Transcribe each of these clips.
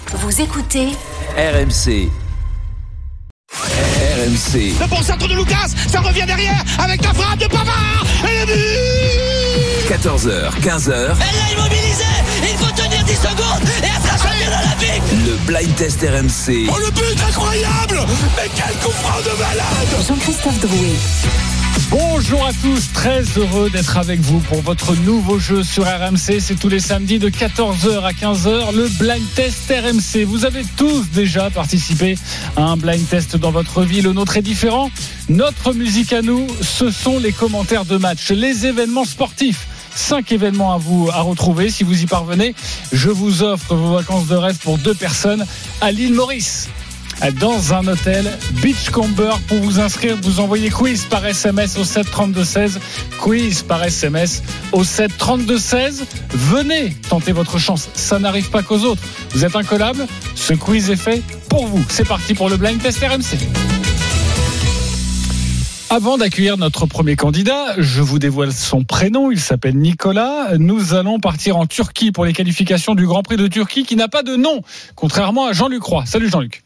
Vous écoutez RMC. RMC. Le bon centre de Lucas, ça revient derrière avec la frappe de Pavard et le but. 14h, 15h. Elle l'a immobilisé, il faut tenir 10 secondes et elle sera championne olympique. Le blind test RMC. Oh, le but incroyable. Mais quel coup franc de malade. Jean-Christophe Drouet. Bonjour à tous, très heureux d'être avec vous pour votre nouveau jeu sur RMC. C'est tous les samedis de 14h à 15h, le Blind Test RMC. Vous avez tous déjà participé à un Blind Test dans votre vie. Le nôtre est différent. Notre musique à nous, ce sont les commentaires de match, les événements sportifs. 5 événements à retrouver. Si vous y parvenez, je vous offre vos vacances de rêve pour 2 personnes à l'île Maurice, dans un hôtel Beachcomber. Pour vous inscrire, vous envoyez quiz par SMS au 7 32 16. Quiz par SMS au 7 32 16. Venez tenter votre chance. Ça n'arrive pas qu'aux autres. Vous êtes incollable. Ce quiz est fait pour vous. C'est parti pour le Blind Test RMC. Avant d'accueillir notre premier candidat, je vous dévoile son prénom, il s'appelle Nicolas. Nous allons partir en Turquie pour les qualifications du Grand Prix de Turquie qui n'a pas de nom, contrairement à Jean-Luc Roy. Salut Jean-Luc.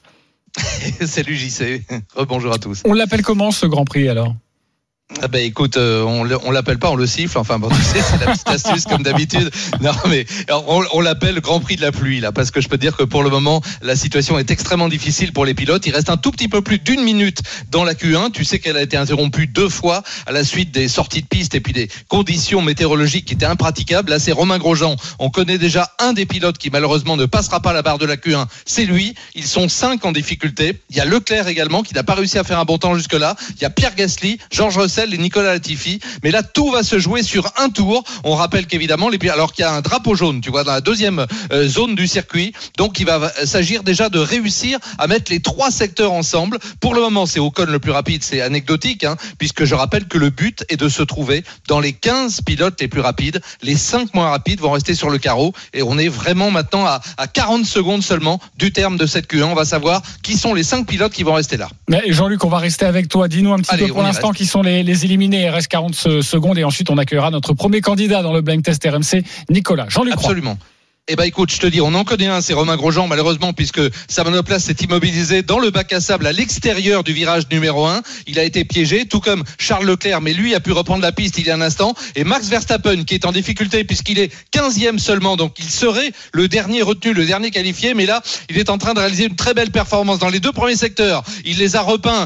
Salut JC, bonjour à tous. On l'appelle comment ce Grand Prix alors ? Ah ben écoute, on l'appelle pas, on le siffle. Enfin bon, tu sais, c'est la petite astuce comme d'habitude. Non mais on l'appelle Grand Prix de la pluie là, parce que je peux te dire que pour le moment la situation est extrêmement difficile pour les pilotes. Il reste un tout petit peu plus d'1 minute dans la Q1. Tu sais qu'elle a été interrompue 2 fois à la suite des sorties de piste et puis des conditions météorologiques qui étaient impraticables. Là c'est Romain Grosjean. On connaît déjà un des pilotes qui malheureusement ne passera pas la barre de la Q1. C'est lui. Ils sont 5 en difficulté. Il y a Leclerc également qui n'a pas réussi à faire un bon temps jusque là. Il y a Pierre Gasly, George Russell et Nicolas Latifi, mais là tout va se jouer sur un tour. On rappelle qu'évidemment alors qu'il y a un drapeau jaune, tu vois, dans la deuxième zone du circuit, donc il va s'agir déjà de réussir à mettre les 3 secteurs ensemble. Pour le moment c'est Ocon le plus rapide, c'est anecdotique puisque je rappelle que le but est de se trouver dans les 15 pilotes les plus rapides. Les 5 moins rapides vont rester sur le carreau et on est vraiment maintenant à 40 secondes seulement du terme de cette Q1. On va savoir qui sont les 5 pilotes qui vont rester là. Mais Jean-Luc, on va rester avec toi. Dis-nous un petit peu pour l'instant qui sont les éliminés. Il reste 40 secondes et ensuite on accueillera notre premier candidat dans le Blind Test RMC, Nicolas. Jean-Luc Roy. Absolument. Eh ben écoute, je te dis, on en connaît un, c'est Romain Grosjean malheureusement puisque sa monoplace s'est immobilisée dans le bac à sable à l'extérieur du virage numéro 1. Il a été piégé, tout comme Charles Leclerc, mais lui a pu reprendre la piste il y a un instant. Et Max Verstappen qui est en difficulté puisqu'il est 15e seulement, donc il serait le dernier retenu, le dernier qualifié, mais là il est en train de réaliser une très belle performance dans les 2 premiers secteurs. Il les a repeints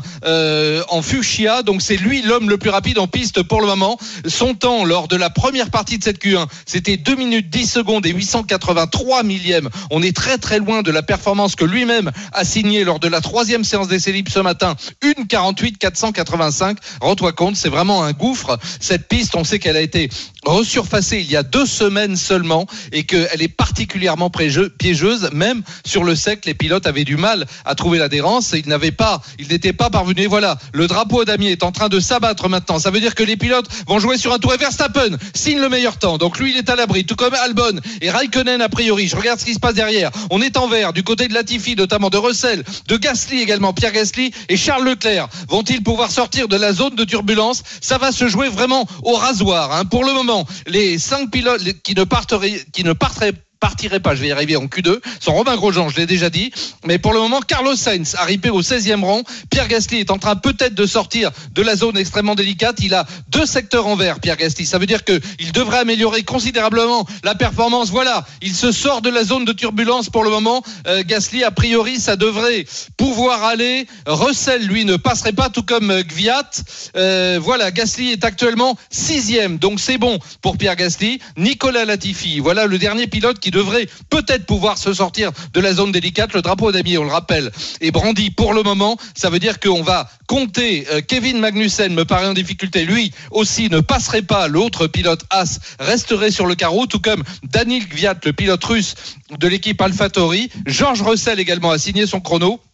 en fuchsia, donc c'est lui l'homme le plus rapide en piste pour le moment. Son temps lors de la première partie de cette Q1, c'était 2 minutes 10 secondes et 883 millièmes. On est très très loin de la performance que lui-même a signée lors de la 3e séance d'essai libre ce matin, 1:48 485. Rends-toi compte, c'est vraiment un gouffre. Cette piste, on sait qu'elle a été resurfacée il y a 2 semaines seulement et qu'elle est particulièrement piégeuse. Même sur le sec, les pilotes avaient du mal à trouver l'adhérence et ils n'étaient pas parvenus. Et voilà, le drapeau damier est en train de s'abattre maintenant. Ça veut dire que les pilotes vont jouer sur un tour et Verstappen signe le meilleur temps. Donc lui, il est à l'abri, tout comme Albon et Raikkonen a priori. Je regarde ce qui se passe derrière. On est en vert du côté de Latifi, notamment de Russell, de Gasly également, Pierre Gasly et Charles Leclerc. Vont-ils pouvoir sortir de la zone de turbulence ? Ça va se jouer vraiment au rasoir. Pour le moment, les 5 pilotes qui ne partirait pas, je vais y arriver en Q2, sont Romain Grosjean, je l'ai déjà dit, mais pour le moment Carlos Sainz arrivé au 16e rang. Pierre Gasly est en train peut-être de sortir de la zone extrêmement délicate. Il a 2 secteurs en vert, Pierre Gasly, ça veut dire qu'il devrait améliorer considérablement la performance. Voilà, il se sort de la zone de turbulence pour le moment. Gasly, a priori ça devrait pouvoir aller. Russell lui ne passerait pas, tout comme Kvyat. Voilà, Gasly est actuellement 6e, donc c'est bon pour Pierre Gasly. Nicolas Latifi, voilà le dernier pilote qui devrait peut-être pouvoir se sortir de la zone délicate. Le drapeau damier, on le rappelle, est brandi pour le moment. Ça veut dire qu'on va compter Kevin Magnussen, me paraît en difficulté. Lui aussi ne passerait pas. L'autre pilote As resterait sur le carreau, tout comme Daniil Kvyat, le pilote russe de l'équipe AlphaTauri. George Russell également a signé son chrono.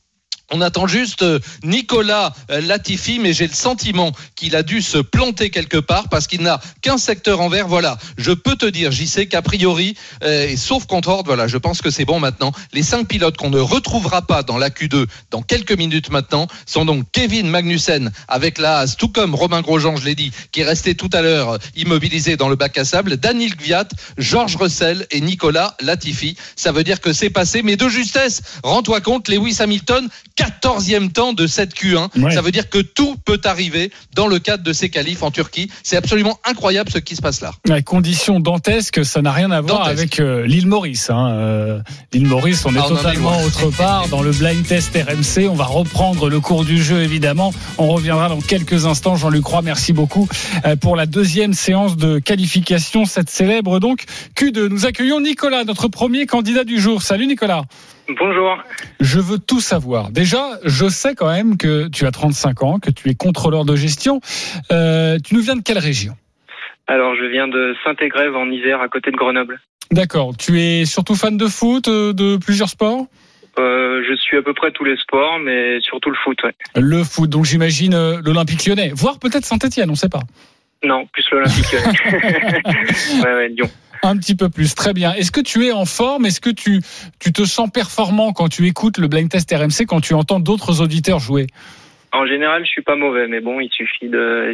On attend juste Nicolas Latifi, mais j'ai le sentiment qu'il a dû se planter quelque part parce qu'il n'a qu'un secteur en vert. Voilà, je peux te dire, j'y sais qu'a priori, et sauf contre ordre, voilà, je pense que c'est bon maintenant. Les 5 pilotes qu'on ne retrouvera pas dans la Q2 dans quelques minutes maintenant sont donc Kevin Magnussen avec la Haas, tout comme Romain Grosjean, je l'ai dit, qui est resté tout à l'heure immobilisé dans le bac à sable, Daniil Kvyat, George Russell et Nicolas Latifi. Ça veut dire que c'est passé, mais de justesse, rends-toi compte, Lewis Hamilton, 14e temps de cette Q1. Ouais. Ça veut dire que tout peut arriver dans le cadre de ces qualifs en Turquie. C'est absolument incroyable ce qui se passe là. Ouais, conditions dantesques, ça n'a rien à voir avec l'île Maurice. L'île Maurice, on est totalement autre part dans le blind test RMC. On va reprendre le cours du jeu, évidemment. On reviendra dans quelques instants. Jean-Luc Roy, merci beaucoup pour la deuxième séance de qualification, cette célèbre donc Q2. Nous accueillons Nicolas, notre premier candidat du jour. Salut Nicolas. Bonjour. Je veux tout savoir. Déjà, je sais quand même que tu as 35 ans, que tu es contrôleur de gestion. Tu nous viens de quelle région ? Alors, je viens de Saint-Égrève en Isère, à côté de Grenoble. D'accord. Tu es surtout fan de foot, de plusieurs sports ? Je suis à peu près tous les sports, mais surtout le foot, ouais. Le foot, donc j'imagine l'Olympique Lyonnais, voire peut-être Saint-Étienne, on ne sait pas. Non, plus l'Olympique Lyonnais. ouais, Lyon. Un petit peu plus, très bien. Est-ce que tu es en forme ? Est-ce que tu te sens performant quand tu écoutes le blind test RMC, quand tu entends d'autres auditeurs jouer ? En général, je suis pas mauvais, mais bon, il suffit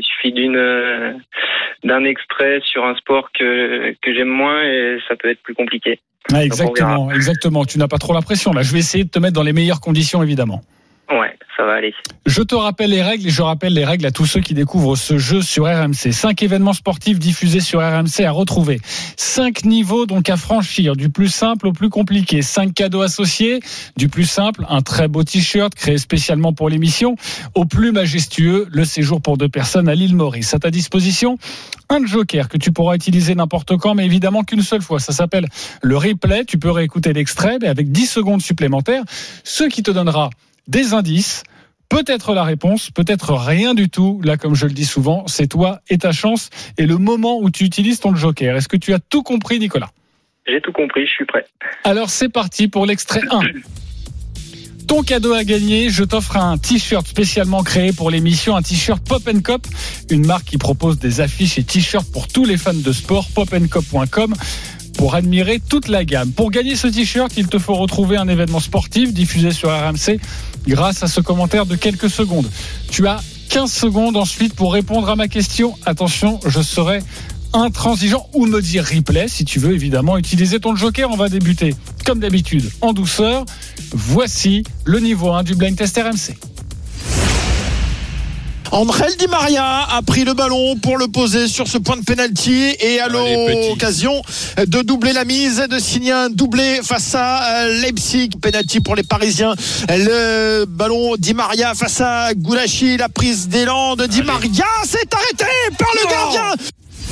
d'un extrait sur un sport que j'aime moins et ça peut être plus compliqué. Ah, exactement. Tu n'as pas trop la pression là. Je vais essayer de te mettre dans les meilleures conditions, évidemment. Ouais, ça va aller. Je te rappelle les règles et je rappelle les règles à tous ceux qui découvrent ce jeu sur RMC. 5 événements sportifs diffusés sur RMC à retrouver. 5 niveaux donc à franchir, du plus simple au plus compliqué. 5 cadeaux associés, du plus simple, un très beau t-shirt créé spécialement pour l'émission, au plus majestueux, le séjour pour 2 personnes à l'île Maurice. À ta disposition, un joker que tu pourras utiliser n'importe quand, mais évidemment qu'une seule fois. Ça s'appelle le replay. Tu peux réécouter l'extrait, mais avec 10 secondes supplémentaires, ce qui te donnera des indices, peut-être la réponse, peut-être rien du tout. Là, comme je le dis souvent, c'est toi et ta chance et le moment où tu utilises ton joker. Est-ce que tu as tout compris, Nicolas ? J'ai tout compris, je suis prêt. Alors, c'est parti pour l'extrait 1. Ton cadeau à gagner, je t'offre un t-shirt spécialement créé pour l'émission, un t-shirt Pop & Cop, une marque qui propose des affiches et t-shirts pour tous les fans de sport, popandcop.com. Pour admirer toute la gamme. Pour gagner ce t-shirt, il te faut retrouver un événement sportif diffusé sur RMC grâce à ce commentaire de quelques secondes. Tu as 15 secondes ensuite pour répondre à ma question. Attention, je serai intransigeant ou me dire replay si tu veux évidemment utiliser ton joker. On va débuter comme d'habitude en douceur. Voici le niveau 1 du blind test RMC. Angel Di Maria a pris le ballon pour le poser sur ce point de pénalty et a l'occasion de doubler la mise, de signer un doublé face à Leipzig. Pénalty pour les Parisiens. Le ballon Di Maria face à Goulashi. La prise d'élan de Di Maria s'est arrêtée par le gardien.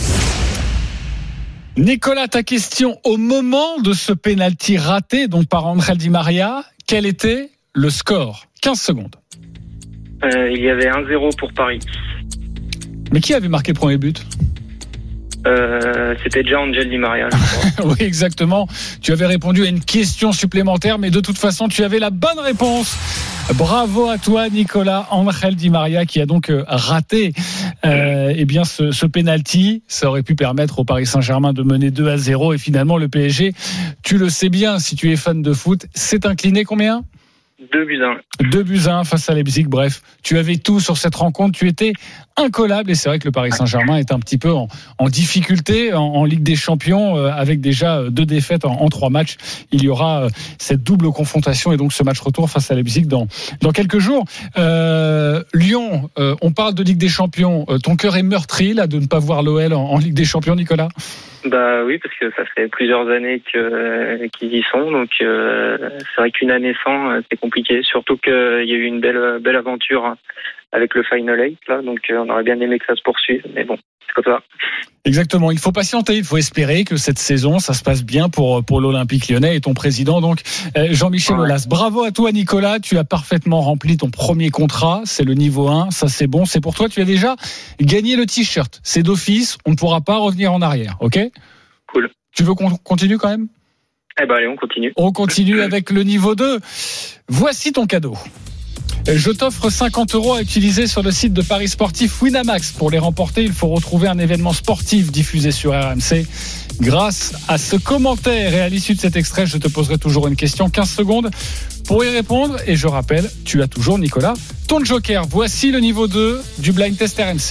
Nicolas, ta question au moment de ce pénalty raté donc par Angel Di Maria, quel était le score ? 15 secondes. Il y avait 1-0 pour Paris. Mais qui avait marqué le premier but ? C'était déjà Angel Di Maria, je crois. Oui, exactement. Tu avais répondu à une question supplémentaire, mais de toute façon, tu avais la bonne réponse. Bravo à toi, Nicolas. Angel Di Maria qui a donc raté ce penalty. Ça aurait pu permettre au Paris Saint-Germain de mener 2-0 et finalement le PSG, tu le sais bien, si tu es fan de foot, s'est incliné combien ? 2-1 face à Leipzig. Bref, tu avais tout sur cette rencontre. Tu étais incollable et c'est vrai que le Paris Saint-Germain est un petit peu en difficulté en Ligue des Champions avec déjà 2 défaites en 3 matchs. Il y aura cette double confrontation et donc ce match retour face à Leipzig dans quelques jours. Lyon, on parle de Ligue des Champions. Ton cœur est meurtri là de ne pas voir l'OL en Ligue des Champions, Nicolas ? Bah oui, parce que ça fait plusieurs années qu'ils y sont, donc c'est vrai qu'une année sans, c'est compliqué. Surtout qu'il y a eu une belle aventure avec le Final 8 là, donc on aurait bien aimé que ça se poursuive, mais bon, c'est comme ça. Exactement, il faut patienter, il faut espérer que cette saison ça se passe bien pour l'Olympique Lyonnais et ton président donc Jean-Michel Aulas. Bravo à toi Nicolas, tu as parfaitement rempli ton premier contrat, c'est le niveau 1, ça c'est bon, c'est pour toi, tu as déjà gagné le t-shirt, c'est d'office, on ne pourra pas revenir en arrière, ok ? Cool. Tu veux qu'on continue quand même ? Eh ben allez, on continue. On continue avec le niveau 2. Voici ton cadeau. Je t'offre 50 € à utiliser sur le site de Paris Sportif Winamax. Pour les remporter, il faut retrouver un événement sportif diffusé sur RMC. Grâce à ce commentaire et à l'issue de cet extrait, je te poserai toujours une question, 15 secondes pour y répondre. Et je rappelle, tu as toujours, Nicolas, ton joker. Voici le niveau 2 du blind test RMC.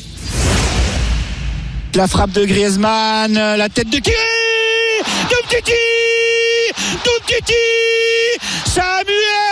La frappe de Griezmann, la tête de qui? Umtiti, Samuel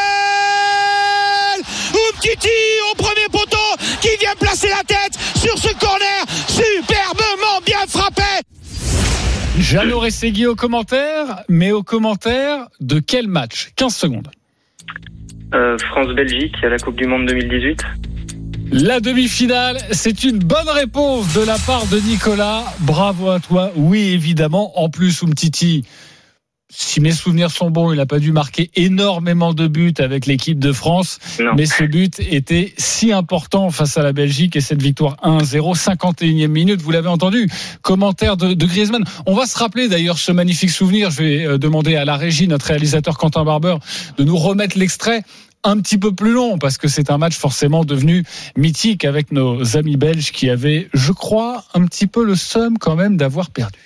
Umtiti au premier poteau qui vient placer la tête sur ce corner superbement bien frappé. Jeannot Rességui au commentaire, mais au commentaire de quel match? 15 secondes. France-Belgique à la Coupe du Monde 2018. La demi-finale, c'est une bonne réponse de la part de Nicolas. Bravo à toi. Oui, évidemment. En plus, Umtiti, si mes souvenirs sont bons, il n'a pas dû marquer énormément de buts avec l'équipe de France. Non. Mais ce but était si important face à la Belgique et cette victoire 1-0, 51e minute. Vous l'avez entendu. Commentaire de Griezmann. On va se rappeler d'ailleurs ce magnifique souvenir. Je vais demander à la régie, notre réalisateur Quentin Barber, de nous remettre l'extrait un petit peu plus long parce que c'est un match forcément devenu mythique avec nos amis belges qui avaient, je crois, un petit peu le seum quand même d'avoir perdu.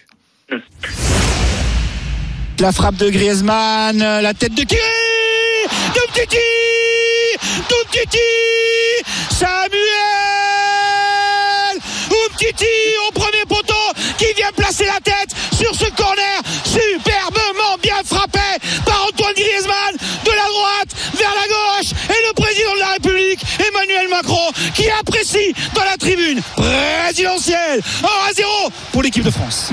La frappe de Griezmann, la tête de qui? Umtiti, Samuel Umtiti au premier poteau qui vient placer la tête sur ce corner superbement bien frappé par Antoine Griezmann de la droite vers la gauche et le président de la République Emmanuel Macron qui apprécie dans la tribune présidentielle 1-0 pour l'équipe de France.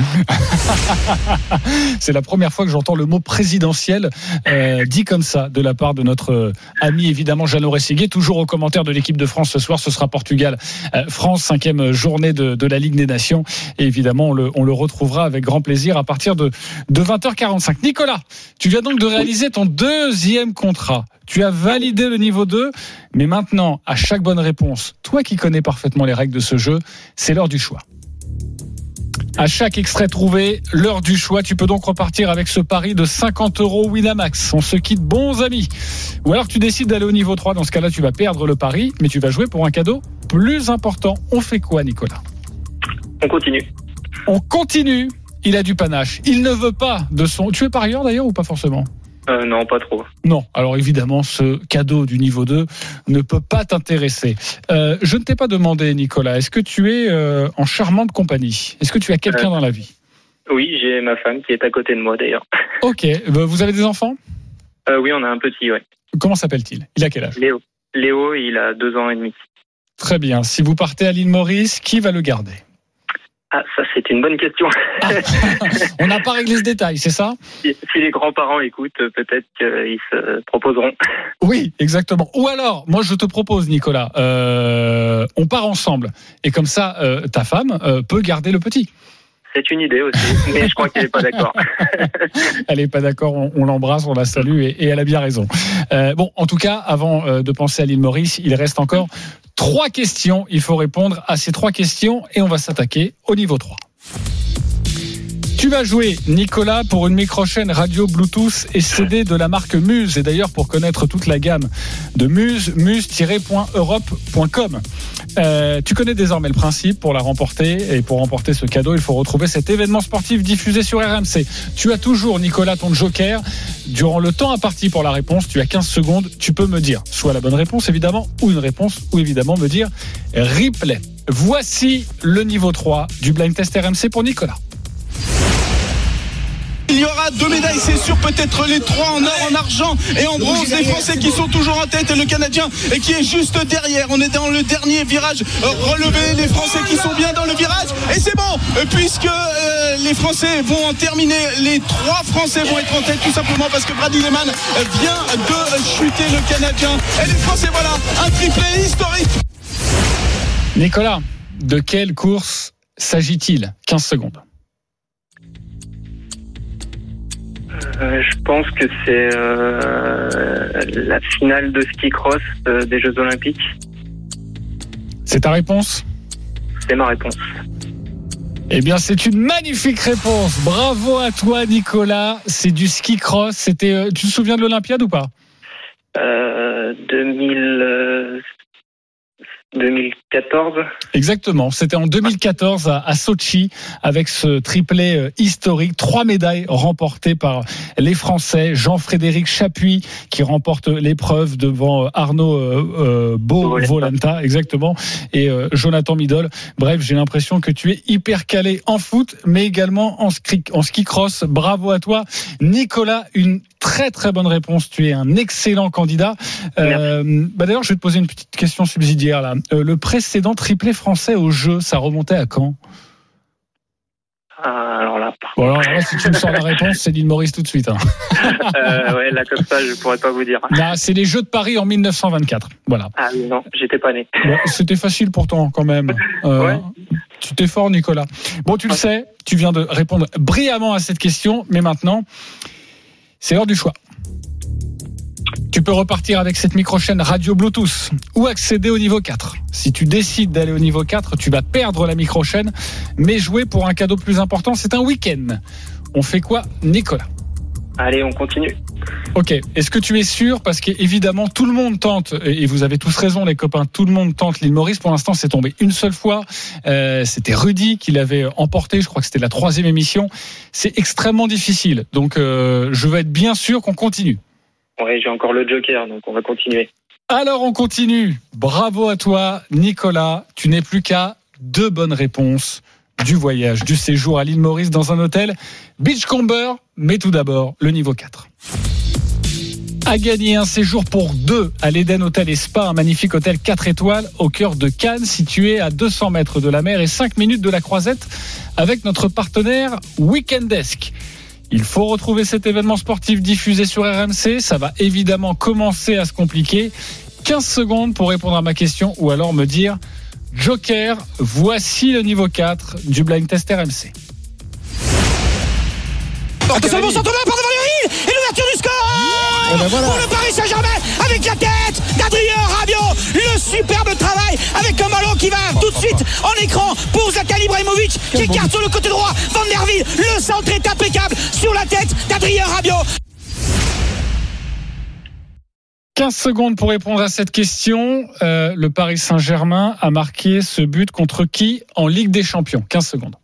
C'est la première fois que j'entends le mot présidentiel dit comme ça de la part de notre ami évidemment Jeannot Rességui. Toujours au commentaire de l'équipe de France ce soir, ce sera Portugal-France, 5e journée de la Ligue des Nations. Et évidemment, on le retrouvera avec grand plaisir à partir de 20h45. Nicolas, tu viens donc de réaliser ton 2e contrat. Tu as validé le niveau 2, mais maintenant, à chaque bonne réponse, toi qui connais parfaitement les règles de ce jeu, c'est l'heure du choix. À chaque extrait trouvé, l'heure du choix. Tu peux donc repartir avec ce pari de 50 € Winamax. On se quitte, bons amis. Ou alors tu décides d'aller au niveau 3. Dans ce cas-là, tu vas perdre le pari, mais tu vas jouer pour un cadeau plus important. On fait quoi, Nicolas? On continue. On continue. Il a du panache. Il ne veut pas de son... Tu es parieur d'ailleurs ou pas forcément? Non, pas trop. Non, alors évidemment, ce cadeau du niveau 2 ne peut pas t'intéresser. Je ne t'ai pas demandé, Nicolas, est-ce que tu es en charmante compagnie? Est-ce que tu as quelqu'un dans la vie? Oui, j'ai ma femme qui est à côté de moi d'ailleurs. Ok, vous avez des enfants? Oui, on a un petit, ouais. Comment s'appelle-t-il? Il a quel âge? Léo, il a 2 ans et demi. Très bien, si vous partez à l'île Maurice, qui va le garder? Ah, ça c'est une bonne question. On n'a pas réglé ce détail, c'est ça? Si les grands-parents écoutent, peut-être qu'ils se proposeront. Oui, exactement. Ou alors, moi je te propose, Nicolas, on part ensemble. Et comme ça, ta femme peut garder le petit. C'est une idée aussi, mais je crois qu'elle n'est pas d'accord. Elle n'est pas d'accord, on l'embrasse, on la salue et elle a bien raison. Bon, en tout cas, avant de penser à l'île Maurice, il reste encore 3 questions. Il faut répondre à ces 3 questions et on va s'attaquer au niveau 3. Tu vas jouer, Nicolas, pour une micro-chaîne radio Bluetooth et CD de la marque Muse. Et d'ailleurs, pour connaître toute la gamme de Muse, muse-europe.com. Tu connais désormais le principe. Pour la remporter et pour remporter ce cadeau, il faut retrouver cet événement sportif diffusé sur RMC. Tu as toujours, Nicolas, ton joker. Durant le temps imparti pour la réponse, tu as 15 secondes. Tu peux me dire soit la bonne réponse, évidemment, ou une réponse, ou évidemment me dire replay. Voici le niveau 3 du blind test RMC pour Nicolas. Il y aura 2 médailles, c'est sûr, peut-être les 3 en or, en argent et en bronze. Les Français qui sont toujours en tête et le Canadien qui est juste derrière. On est dans le dernier virage relevé. Les Français qui sont bien dans le virage. Et c'est bon, puisque les Français vont en terminer. Les 3 Français vont être en tête tout simplement parce que Brady Lehman vient de chuter le Canadien. Et les Français, voilà, un triplé historique. Nicolas, de quelle course s'agit-il? 15 secondes. Je pense que c'est la finale de ski cross des Jeux Olympiques. C'est ta réponse? C'est ma réponse. Eh bien, c'est une magnifique réponse. Bravo à toi, Nicolas. C'est du ski cross. C'était. Tu te souviens de l'Olympiade ou pas? 2014. Exactement, c'était en 2014 à Sochi avec ce triplé historique, 3 médailles remportées par les Français, Jean-Frédéric Chapuis qui remporte l'épreuve devant Arnaud Volanta, exactement, et Jonathan Midol. Bref, j'ai l'impression que tu es hyper calé en foot, mais également en ski cross. Bravo à toi, Nicolas, une très très bonne réponse, tu es un excellent candidat. D'ailleurs, je vais te poser une petite question subsidiaire là. Le précédent triplé français au jeu, ça remontait à quand ? Alors là, si tu me sors la réponse, c'est l'île Maurice tout de suite. Hein. Ouais, là comme ça, je pourrais pas vous dire. Là, c'est les Jeux de Paris en 1924. Voilà. Ah non, j'étais pas né. Bon, c'était facile pourtant quand même. Ouais. Tu t'es fort, Nicolas. Bon, tu le sais, tu viens de répondre brillamment à cette question, mais maintenant, c'est l'heure du choix. Tu peux repartir avec cette micro-chaîne radio Bluetooth ou accéder au niveau 4. Si tu décides d'aller au niveau 4, tu vas perdre la micro-chaîne, mais jouer pour un cadeau plus important, c'est un week-end. On fait quoi, Nicolas ? Allez, on continue. Ok, est-ce que tu es sûr ? Parce qu'évidemment, tout le monde tente, et vous avez tous raison les copains, tout le monde tente l'île Maurice. Pour l'instant, c'est tombé une seule fois. C'était Rudy qui l'avait emporté, je crois que c'était la 3e émission. C'est extrêmement difficile, donc je veux être bien sûr qu'on continue. Ouais, j'ai encore le joker, donc on va continuer. Alors on continue. Bravo à toi, Nicolas. Tu n'es plus qu'à 2 bonnes réponses du voyage, du séjour à l'île Maurice dans un hôtel Beachcomber. Mais tout d'abord, le niveau 4. A gagné un séjour pour 2 à l'Eden Hotel et Spa, un magnifique hôtel 4 étoiles au cœur de Cannes, situé à 200 mètres de la mer et 5 minutes de la Croisette, avec notre partenaire Weekendesk. Il faut retrouver cet événement sportif diffusé sur RMC. Ça va évidemment commencer à se compliquer. 15 secondes pour répondre à ma question ou alors me dire Joker, voici le niveau 4 du blind test RMC. Attention, bon centre par devant les Lille et l'ouverture du score pour le Paris Saint-Germain avec la tête d'Adrien Rabiot. Le superbe travail avec un ballon qui va tout de suite en écran pour Zlatan Ibrahimovic qui écarte sur le côté droit. Van der Wiel, le centre est impeccable sur la tête d'Adrien Rabiot. 15 secondes pour répondre à cette question. Le Paris Saint-Germain a marqué ce but contre qui en Ligue des Champions ? 15 secondes.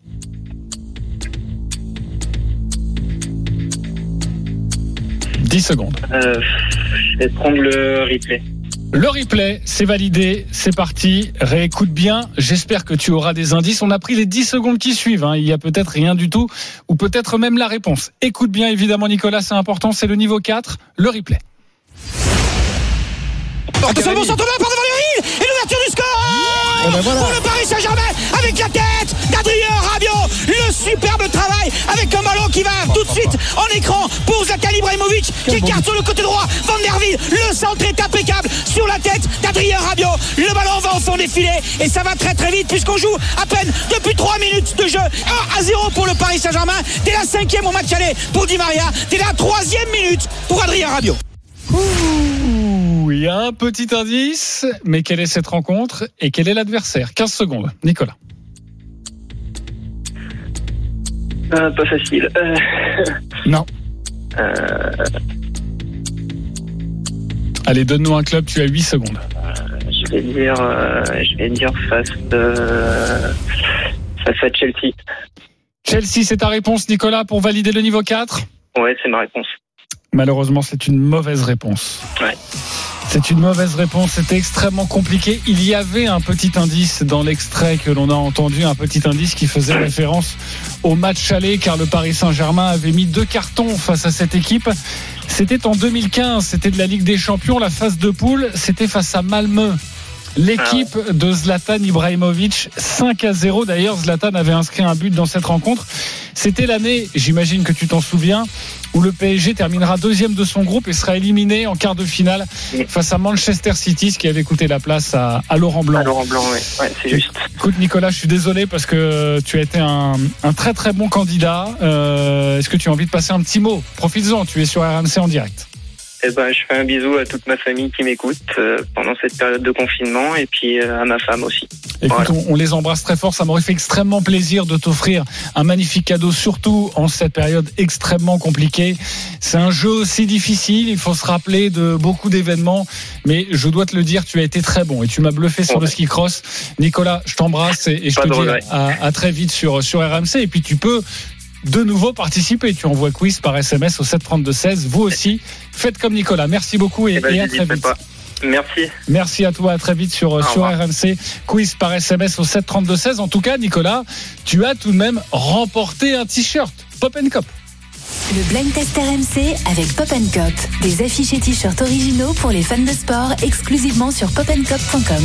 « 10 secondes. Je vais prendre le replay. Le replay, c'est validé, c'est parti. Réécoute bien, j'espère que tu auras des indices. On a pris les 10 secondes qui suivent, hein. Il y a peut-être rien du tout, ou peut-être même la réponse. Écoute bien, évidemment, Nicolas, c'est important, c'est le niveau 4, le replay. Attention, bon centre par devant les Lille et l'ouverture du score pour le Paris Saint-Germain avec la tête d'Adrien Rabiot. Le superbe travail avec un ballon qui va tout de suite en écran pour Zlatan Ibrahimovic qui écarte sur le côté droit. Van der Wiel, le centre est impeccable sur la tête d'Adrien Rabiot. Le ballon va au fond des filets et ça va très très vite puisqu'on joue à peine depuis 3 minutes de jeu. 1-0 pour le Paris Saint-Germain. Dès la 5e au match aller pour Di Maria. Dès la 3e minute pour Adrien Rabiot. Il y a un petit indice, mais quelle est cette rencontre et quel est l'adversaire ? 15 secondes, Nicolas. Pas facile. Non. Allez, donne-nous un club, tu as 8 secondes. Je vais dire face à Chelsea. Chelsea, c'est ta réponse, Nicolas, pour valider le niveau 4 ? Ouais, c'est ma réponse. Malheureusement, c'est une mauvaise réponse. Ouais. C'est une mauvaise réponse, c'était extrêmement compliqué. Il y avait un petit indice dans l'extrait que l'on a entendu, un petit indice qui faisait référence au match aller, car le Paris Saint-Germain avait mis 2 cartons face à cette équipe. C'était en 2015, c'était de la Ligue des Champions, la phase de poule, c'était face à Malmö. L'équipe de Zlatan Ibrahimovic, 5-0. D'ailleurs, Zlatan avait inscrit un but dans cette rencontre. C'était l'année, j'imagine que tu t'en souviens, où le PSG terminera 2e de son groupe et sera éliminé en quart de finale face à Manchester City, ce qui avait coûté la place à Laurent Blanc. À Laurent Blanc, ouais, c'est juste. Écoute, Nicolas, je suis désolé parce que tu as été un très très bon candidat. Est-ce que tu as envie de passer un petit mot ? Profites-en, tu es sur RMC en direct. je fais un bisou à toute ma famille qui m'écoute pendant cette période de confinement et puis à ma femme aussi. Écoute, on les embrasse très fort. Ça m'aurait fait extrêmement plaisir de t'offrir un magnifique cadeau, surtout en cette période extrêmement compliquée. C'est un jeu aussi difficile. Il faut se rappeler de beaucoup d'événements. Mais je dois te le dire, tu as été très bon et tu m'as bluffé sur le ski cross. Nicolas, je t'embrasse et je te dis à très vite sur RMC. Et puis tu peux de nouveau participer. Tu envoies quiz par SMS au 732-16. Vous aussi, faites comme Nicolas. Merci beaucoup et à très vite. Merci à toi, à très vite sur RMC. Quiz par SMS au 732-16. En tout cas, Nicolas, tu as tout de même remporté un t-shirt Pop & Cop. Le Blind Test RMC avec Pop & Cop. Des affiches et t-shirts originaux pour les fans de sport exclusivement sur popandcop.com.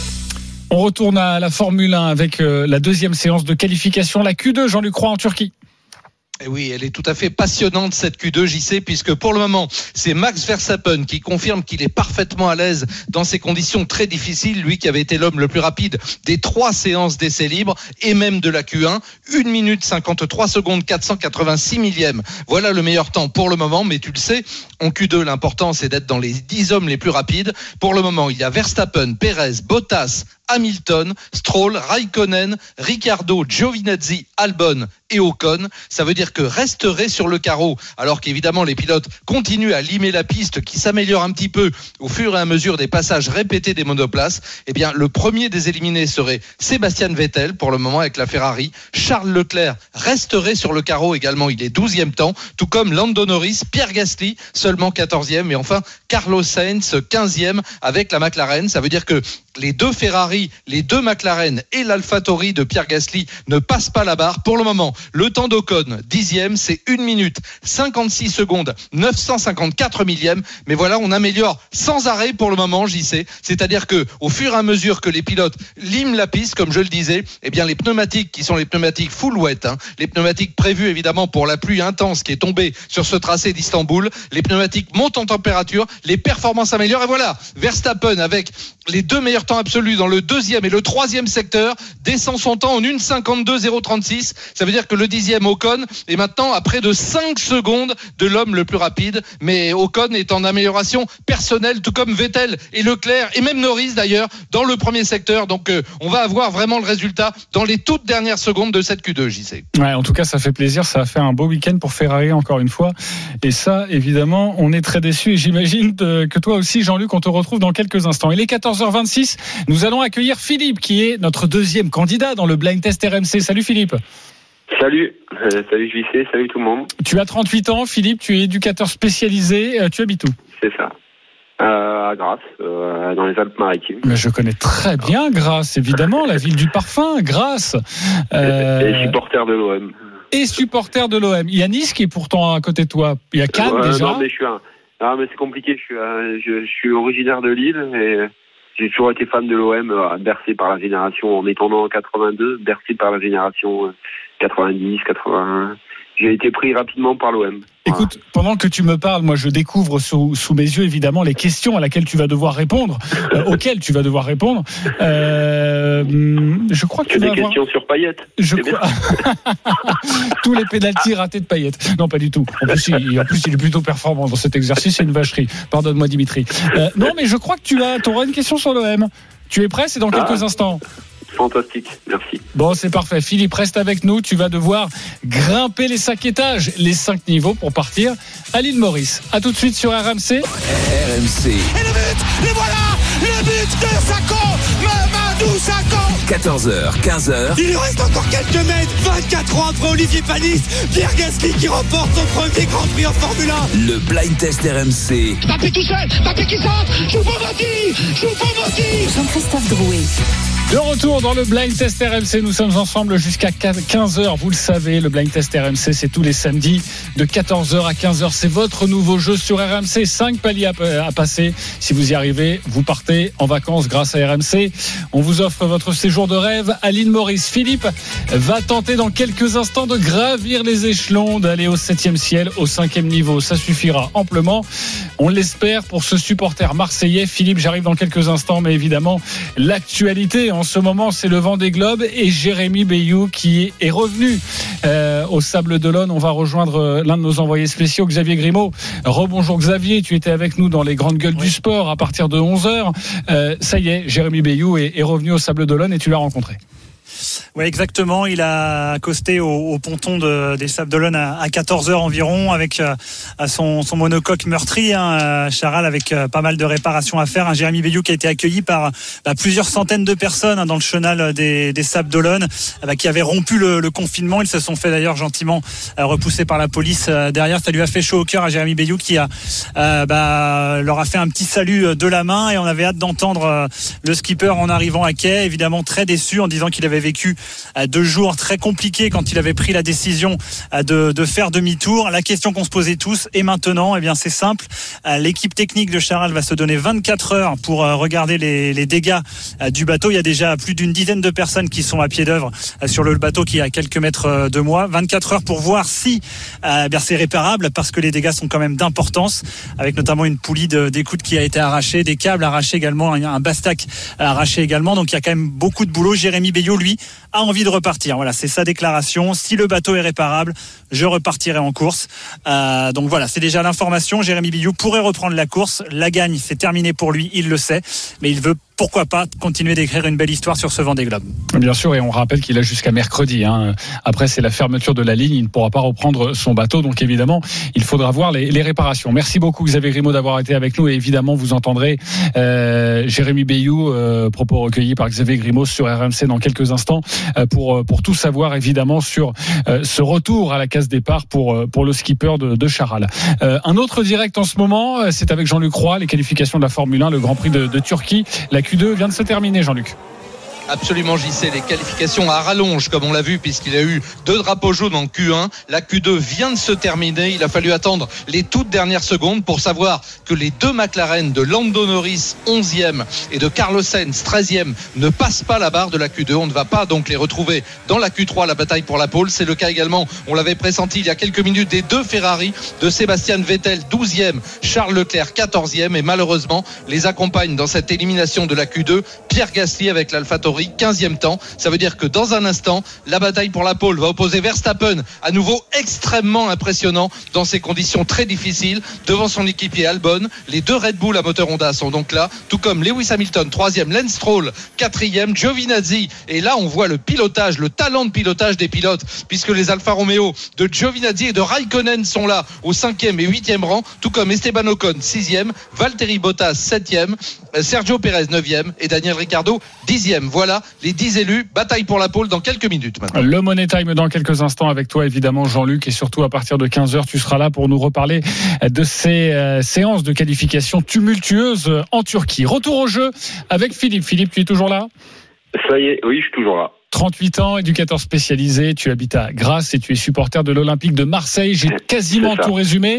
On retourne à la Formule 1 avec la deuxième séance de qualification, la Q2, Jean-Luc Roy en Turquie. Et oui, elle est tout à fait passionnante cette Q2, JC, puisque pour le moment, c'est Max Verstappen qui confirme qu'il est parfaitement à l'aise dans ces conditions très difficiles, lui qui avait été l'homme le plus rapide des 3 séances d'essais libres et même de la Q1, 1 minute 53 secondes 486 millièmes. Voilà le meilleur temps pour le moment, mais tu le sais, en Q2, l'important c'est d'être dans les 10 hommes les plus rapides. Pour le moment, il y a Verstappen, Perez, Bottas, Hamilton, Stroll, Raikkonen, Ricciardo, Giovinazzi, Albon et Ocon. Ça veut dire que resterait sur le carreau, alors qu'évidemment les pilotes continuent à limer la piste qui s'améliore un petit peu au fur et à mesure des passages répétés des monoplaces. Eh bien, le premier des éliminés serait Sébastien Vettel pour le moment avec la Ferrari. Charles Leclerc resterait sur le carreau également, il est 12e temps, tout comme Lando Norris, Pierre Gasly seulement 14e et enfin Carlos Sainz 15e avec la McLaren. Ça veut dire que les 2 Ferrari, les 2 McLaren et l'AlphaTauri de Pierre Gasly ne passent pas la barre. Pour le moment, le temps d'Ocon, 10e, c'est 1 minute 56 secondes 954 millièmes. Mais voilà, on améliore sans arrêt pour le moment, JC. C'est-à-dire que au fur et à mesure que les pilotes liment la piste, comme je le disais, eh bien les pneumatiques qui sont les pneumatiques full wet, les pneumatiques prévus évidemment pour la pluie intense qui est tombée sur ce tracé d'Istanbul, les pneumatiques montent en température, les performances s'améliorent et voilà, Verstappen avec les 2 meilleurs temps absolus dans le 2e et le 3e secteur descend son temps en 1,52,036. Ça veut dire que le 10e Ocon est maintenant à près de 5 secondes de l'homme le plus rapide, mais Ocon est en amélioration personnelle, tout comme Vettel et Leclerc et même Norris d'ailleurs dans le premier secteur. Donc on va avoir vraiment le résultat dans les toutes dernières secondes de cette Q2, JC. Ouais, en tout cas ça fait plaisir, ça a fait un beau week-end pour Ferrari encore une fois et ça évidemment on est très déçus et j'imagine que toi aussi Jean-Luc, on te retrouve dans quelques instants. Il est 14h26, nous allons accueillir Philippe qui est notre deuxième candidat dans le Blind Test RMC. Salut Philippe. Salut JC, salut tout le monde. Tu as 38 ans Philippe, tu es éducateur spécialisé, tu habites où ? C'est ça, à Grasse, dans les Alpes-Maritimes. Mais je connais très bien Grasse, évidemment, la ville du parfum, Grasse. Et supporter de l'OM. Et supporter de l'OM. Il y a Nice qui est pourtant à côté de toi. Il y a Cannes déjà. Non mais c'est compliqué, je suis originaire de Lille et j'ai toujours été fan de l'OM, bercé par la génération, en étant né en 82, bercé par la génération 90, 80. J'ai été pris rapidement par l'OM. Écoute, pendant que tu me parles, moi je découvre sous mes yeux évidemment les questions auxquelles tu vas devoir répondre. Je crois que tu vas avoir... questions sur Payet. Tous les pénaltys ratés de Payet. Non, pas du tout. En plus, il est plutôt performant dans cet exercice. C'est une vacherie. Pardonne-moi, Dimitri. Non, mais je crois que tu auras une question sur l'OM. Tu es prêt ? C'est dans quelques instants. Fantastique, merci. Bon, c'est parfait. Philippe, reste avec nous. Tu vas devoir grimper les 5 étages, les 5 niveaux pour partir à l'île Maurice. À tout de suite sur RMC. RMC. Et le but, le voilà, le but de Sakho, Mamadou Sakho. 14h, 15h. Il lui reste encore quelques mètres. 24 ans après Olivier Panis, Pierre Gasly qui remporte son premier Grand Prix en Formule 1. Le Blind Test RMC. Mbappé tout seul, Mbappé qui centre, Choupo-Moting. Jean-Christophe Drouet. De retour dans le Blind Test RMC, nous sommes ensemble jusqu'à 15h, vous le savez, le Blind Test RMC c'est tous les samedis de 14h à 15h, c'est votre nouveau jeu sur RMC, 5 paliers à passer, si vous y arrivez, vous partez en vacances grâce à RMC, on vous offre votre séjour de rêve à l'île Maurice. Philippe va tenter dans quelques instants de gravir les échelons, d'aller au 7e ciel, au 5e niveau, ça suffira amplement, on l'espère pour ce supporter marseillais. Philippe, j'arrive dans quelques instants, mais évidemment l'actualité en ce moment moment, c'est le Vendée Globe et Jérémy Bayou qui est revenu au Sables d'Olonne. On va rejoindre l'un de nos envoyés spéciaux, Xavier Grimaud. Rebonjour Xavier, tu étais avec nous dans les grandes gueules du sport à partir de 11h. Ça y est, Jérémy Bayou est revenu au Sables d'Olonne et tu l'as rencontré. Oui, exactement. Il a accosté au ponton des Sables d'Olonne à 14h environ avec son monocoque meurtri, Charal, avec pas mal de réparations à faire. Jérémy Bayou qui a été accueilli par plusieurs centaines de personnes dans le chenal des Sables d'Olonne, qui avaient rompu le confinement. Ils se sont fait d'ailleurs gentiment repousser par la police derrière. Ça lui a fait chaud au cœur à Jérémy Bayou qui leur a fait un petit salut de la main, et on avait hâte d'entendre le skipper en arrivant à quai, évidemment très déçu, en disant qu'il avait vécu 2 jours très compliqués quand il avait pris la décision de faire demi-tour. La question qu'on se posait tous, et maintenant, c'est simple. L'équipe technique de Charal va se donner 24 heures pour regarder les dégâts du bateau. Il y a déjà plus d'une dizaine de personnes qui sont à pied d'œuvre sur le bateau qui est à quelques mètres de moi. 24 heures pour voir si c'est réparable, parce que les dégâts sont quand même d'importance, avec notamment une poulie d'écoute qui a été arrachée, des câbles arrachés également, un bastac arraché également. Donc il y a quand même beaucoup de boulot. Jérémy Bayou, lui, a envie de repartir. Voilà, c'est sa déclaration. Si le bateau est réparable, je repartirai en course. Donc voilà, c'est déjà l'information. Jérémy Bayou pourrait reprendre la course. La gagne, c'est terminé pour lui, il le sait. Mais il veut, pourquoi pas, continuer d'écrire une belle histoire sur ce Vendée Globe. Bien sûr, et on rappelle qu'il a jusqu'à mercredi. Après, c'est la fermeture de la ligne. Il ne pourra pas reprendre son bateau. Donc évidemment, il faudra voir les réparations. Merci beaucoup Xavier Grimaud d'avoir été avec nous. Et évidemment, vous entendrez Jérémy Bayou, propos recueillis par Xavier Grimaud sur RMC dans quelques instants, pour tout savoir évidemment sur ce retour à la case départ pour le skipper de Charal. Un autre direct en ce moment, c'est avec Jean-Luc Roy, les qualifications de la Formule 1, le Grand Prix de Turquie. La Q2 vient de se terminer, Jean-Luc. Absolument, JC, les qualifications à rallonge, comme on l'a vu, puisqu'il a eu 2 drapeaux jaunes en Q1. La Q2 vient de se terminer. Il a fallu attendre les toutes dernières secondes pour savoir que les 2 McLaren de Lando Norris, 11e, et de Carlos Sainz, 13e, ne passent pas la barre de la Q2. On ne va pas donc les retrouver dans la Q3, la bataille pour la pole. C'est le cas également, on l'avait pressenti il y a quelques minutes, des 2 Ferrari de Sébastien Vettel, 12e, Charles Leclerc, 14e, et malheureusement, les accompagne dans cette élimination de la Q2 Pierre Gasly avec l'AlphaTauri, 15e temps. Ça veut dire que dans un instant, la bataille pour la pole va opposer Verstappen, à nouveau extrêmement impressionnant dans ces conditions très difficiles, devant son équipier Albon. Les 2 Red Bull à moteur Honda sont donc là, tout comme Lewis Hamilton, 3e, Lance Stroll, 4e, Giovinazzi. Et là, on voit le pilotage, le talent de pilotage des pilotes, puisque les Alfa Romeo de Giovinazzi et de Raikkonen sont là au 5e et 8e rang, tout comme Esteban Ocon, 6e, Valtteri Bottas, 7e, Sergio Perez, 9e, et Daniel Ricciardo, 10e. Voilà les 10 élus. Bataille pour la pole dans quelques minutes maintenant. Le Money Time dans quelques instants avec toi évidemment Jean-Luc, et surtout à partir de 15h tu seras là pour nous reparler de ces séances de qualification tumultueuses en Turquie. Retour au jeu avec Philippe. Philippe, tu es toujours là ? Ça y est, oui, je suis toujours là. 38 ans, éducateur spécialisé, tu habites à Grasse et tu es supporter de l'Olympique de Marseille. J'ai quasiment tout résumé.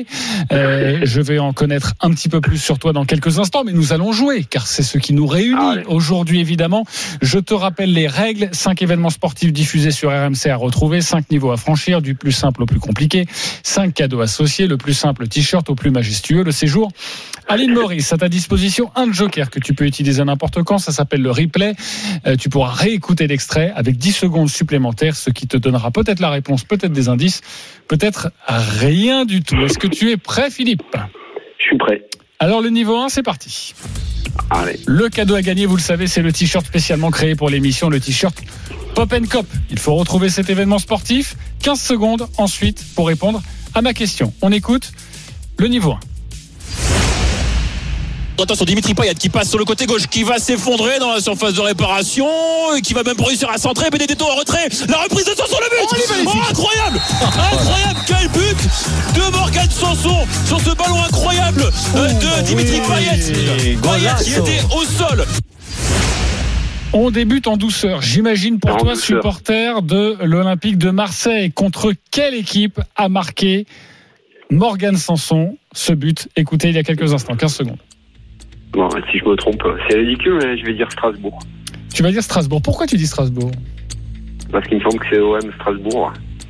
Je vais en connaître un petit peu plus sur toi dans quelques instants, mais nous allons jouer, car c'est ce qui nous réunit aujourd'hui évidemment. Je te rappelle les règles. 5 événements sportifs diffusés sur RMC à retrouver, 5 niveaux à franchir, du plus simple au plus compliqué, 5 cadeaux associés, le plus simple t-shirt au plus majestueux, le séjour à l'île Maurice. À ta disposition un joker que tu peux utiliser n'importe quand, ça s'appelle le replay. Tu pourras réécouter l'extrait avec 10 secondes supplémentaires, ce qui te donnera peut-être la réponse, peut-être des indices, peut-être rien du tout. Est-ce que tu es prêt, Philippe ? Je suis prêt. Alors le niveau 1, c'est parti. Allez. Le cadeau à gagner, vous le savez, c'est le t-shirt spécialement créé pour l'émission, le t-shirt Pop & Cop. Il faut retrouver cet événement sportif. 15 secondes ensuite pour répondre à ma question. On écoute le niveau 1. Attention, Dimitri Payet qui passe sur le côté gauche, qui va s'effondrer dans la surface de réparation, et qui va même réussir à centrer. Benedetto en retrait, la reprise de Sanson, le but. Incroyable, incroyable, quel but de Morgan Sanson sur ce ballon incroyable de Dimitri Payet. Payet qui était au sol. On débute en douceur. J'imagine pour toi, supporter de l'Olympique de Marseille, contre quelle équipe a marqué Morgan Sanson ce but? Écoutez, il y a quelques instants, 15 secondes. Bon, si je me trompe, c'est ridicule, mais je vais dire Strasbourg. Tu vas dire Strasbourg. Pourquoi tu dis Strasbourg? Parce qu'il me semble que c'est OM Strasbourg.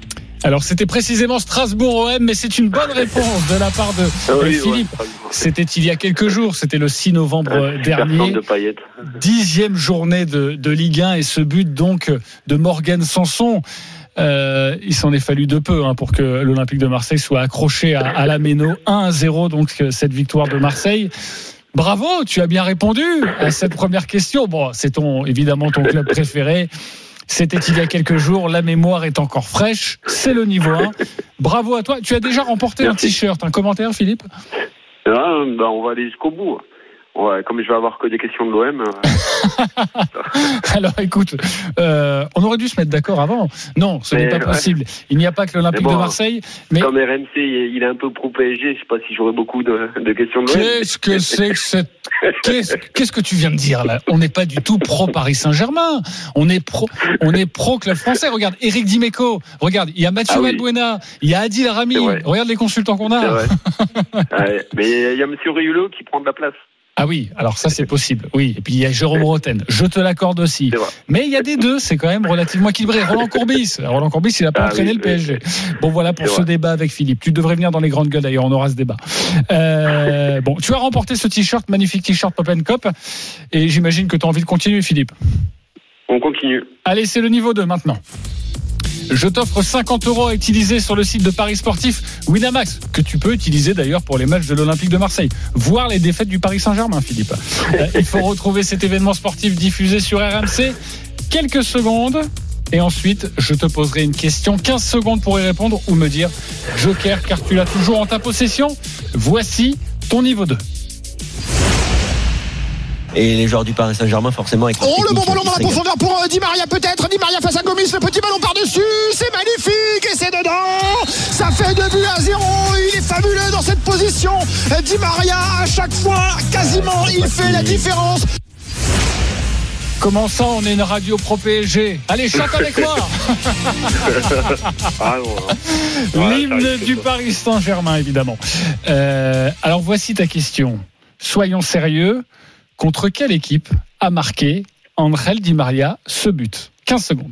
Alors c'était précisément Strasbourg-OM, mais c'est une bonne réponse de la part de Philippe. Ouais, c'était il y a quelques jours, c'était le 6 novembre dernier. 10e journée de Ligue 1 et ce but donc de Morgan Sanson. Il s'en est fallu de peu pour que l'Olympique de Marseille soit accroché à la Méno. 1-0 donc cette victoire de Marseille. Bravo, tu as bien répondu à cette première question. Bon, c'est évidemment ton club préféré. C'était il y a quelques jours, la mémoire est encore fraîche, c'est le niveau 1. Bravo à toi. Tu as déjà remporté un t-shirt. Un commentaire, Philippe ? On va aller jusqu'au bout. Ouais, comme je vais avoir que des questions de l'OM. Alors écoute, on aurait dû se mettre d'accord avant. Non, ce n'est pas possible. Il n'y a pas que l'Olympique de Marseille. Mais comme RMC, il est un peu pro PSG. Je sais pas si j'aurai beaucoup de questions de l'OM. Qu'est-ce que c'est que cette... Qu'est-ce que tu viens de dire là ? On n'est pas du tout pro Paris Saint-Germain. On est pro club français. Regarde, Eric Dimeco. Regarde, il y a Mathieu Valbuena. Il y a Adil Rami. Regarde les consultants qu'on a. Mais il y a Monsieur Riulot qui prend de la place. Ah oui, alors ça c'est possible. Oui, et puis il y a Jérôme Roten. Je te l'accorde aussi. Mais il y a des deux, c'est quand même relativement équilibré. Roland Courbis, il a pas entraîné le PSG. Bon voilà pour ce débat avec Philippe. Tu devrais venir dans les grandes gueules d'ailleurs, on aura ce débat. Bon, tu as remporté ce t-shirt, magnifique t-shirt Pop & Cop, et j'imagine que tu as envie de continuer, Philippe. On continue. Allez, c'est le niveau 2 maintenant. Je t'offre 50 € à utiliser sur le site de Paris Sportif Winamax, que tu peux utiliser d'ailleurs pour les matchs de l'Olympique de Marseille, voire les défaites du Paris Saint-Germain, Philippe. Il faut retrouver cet événement sportif diffusé sur RMC. Quelques secondes, et ensuite je te poserai une question. 15 secondes pour y répondre ou me dire joker, car tu l'as toujours en ta possession. Voici ton niveau 2. Et les joueurs du Paris Saint-Germain, forcément, avec le bon ballon dans la profondeur pour Di Maria, peut-être. Di Maria face à Gomis, le petit ballon par-dessus. C'est magnifique et c'est dedans. Ça fait 2-0. Il est fabuleux dans cette position. Di Maria, à chaque fois, quasiment, il fait la différence. Comment ça, on est une radio pro PSG ? Allez, chante avec moi. L'hymne du Paris Saint-Germain, évidemment. Alors, voici ta question. Soyons sérieux. Contre quelle équipe a marqué Ángel Di Maria ce but ? 15 secondes.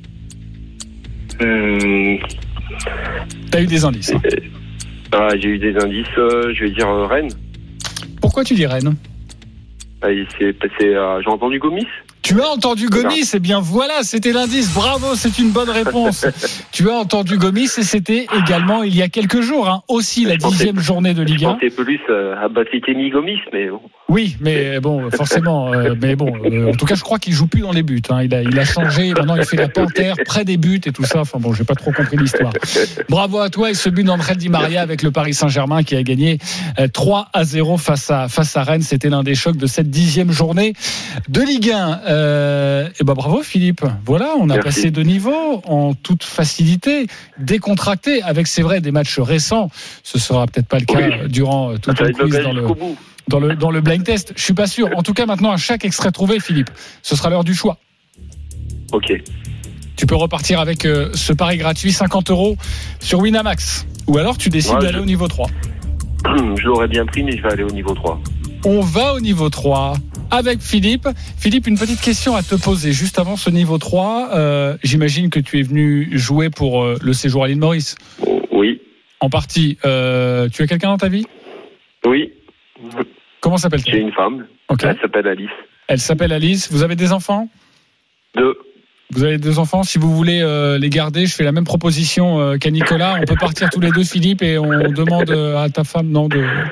T'as eu des indices. J'ai eu des indices. Je vais dire Rennes. Pourquoi tu dis Rennes ? J'ai entendu Gomis. Tu as entendu Gomis, et bien voilà, c'était l'indice. Bravo, c'est une bonne réponse. Tu as entendu Gomis et c'était également il y a quelques jours, aussi la 10e journée de Ligue 1. Je pensais plus à Baptistemi Gomis, mais bon. Oui, mais bon, forcément. Mais bon, en tout cas, je crois qu'il joue plus dans les buts. Il a changé. Maintenant, il fait la panthère près des buts et tout ça. Enfin bon, j'ai pas trop compris l'histoire. Bravo à toi et ce but d'Ángel Di Maria avec le Paris Saint-Germain qui a gagné 3-0 face à Rennes. C'était l'un des chocs de cette 10e journée de Ligue 1. Et bravo Philippe. Voilà, on a passé de niveau en toute facilité, décontracté, avec c'est vrai des matchs récents. Ce sera peut-être pas le cas durant tout le quiz dans le blind test. Je suis pas sûr. En tout cas, maintenant à chaque extrait trouvé, Philippe, ce sera l'heure du choix. Ok. Tu peux repartir avec ce pari gratuit 50 € sur Winamax. Ou alors tu décides d'aller au niveau 3. Je l'aurais bien pris, mais je vais aller au niveau 3. On va au niveau 3 avec Philippe. Philippe, une petite question à te poser juste avant ce niveau 3. J'imagine que tu es venu jouer pour le séjour à l'île Maurice. Oui. En partie. Tu as quelqu'un dans ta vie ? Oui. Comment s'appelle-t-elle ? J'ai une femme. Okay. Elle s'appelle Alice. Elle s'appelle Alice. Vous avez des enfants ? 2. Vous avez 2 enfants. Si vous voulez les garder, je fais la même proposition qu'à Nicolas. On peut partir tous les deux, Philippe, et on demande à ta femme, non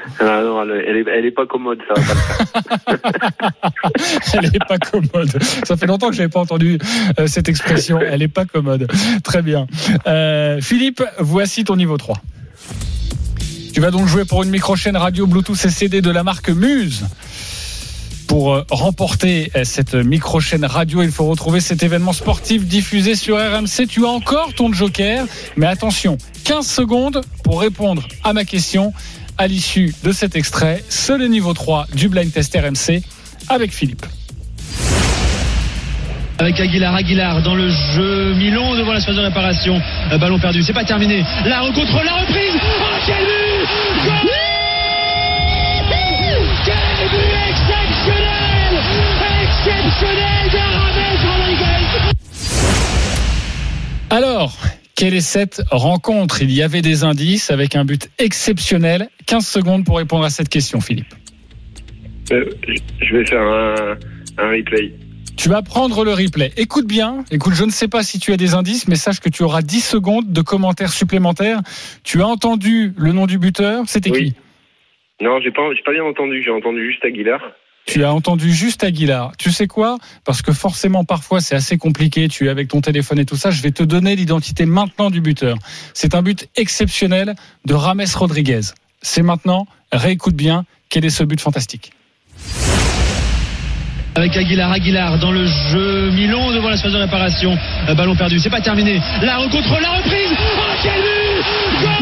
elle est pas commode, ça va pas le faire. Elle est pas commode. Ça fait longtemps que j'avais pas entendu cette expression. Elle est pas commode. Très bien. Philippe, voici ton niveau 3. Tu vas donc jouer pour une micro-chaîne radio Bluetooth et CD de la marque Muse. Pour remporter cette micro-chaîne radio, il faut retrouver cet événement sportif diffusé sur RMC. Tu as encore ton joker, mais attention, 15 secondes pour répondre à ma question à l'issue de cet extrait. C'est le niveau 3 du blind test RMC avec Philippe. Avec Aguilar dans le jeu, Milan devant la surface de réparation, ballon perdu, c'est pas terminé, la rencontre, la reprise, oh quel but, goal, quel but exceptionnel de James Rodriguez. Alors, Quelle est cette rencontre? Il y avait des indices avec un but exceptionnel. 15 secondes pour répondre à cette question, Philippe. Je vais faire un replay. Tu vas prendre le replay. Écoute bien. Écoute, je ne sais pas si tu as des indices, mais sache que tu auras 10 secondes de commentaires supplémentaires. Tu as entendu le nom du buteur? C'était qui? Non, j'ai pas bien entendu. J'ai entendu juste Aguilar. Tu as entendu juste Aguilar. Tu sais quoi? Parce que forcément, parfois, c'est assez compliqué. Tu es avec ton téléphone et tout ça. Je vais te donner l'identité maintenant du buteur. C'est un but exceptionnel de James Rodriguez. C'est maintenant. Réécoute bien. Quel est ce but fantastique? Avec Aguilar dans le jeu mi-long devant la surface de réparation. Ballon perdu, c'est pas terminé. La rencontre, la reprise. Oh, quel but! Goal!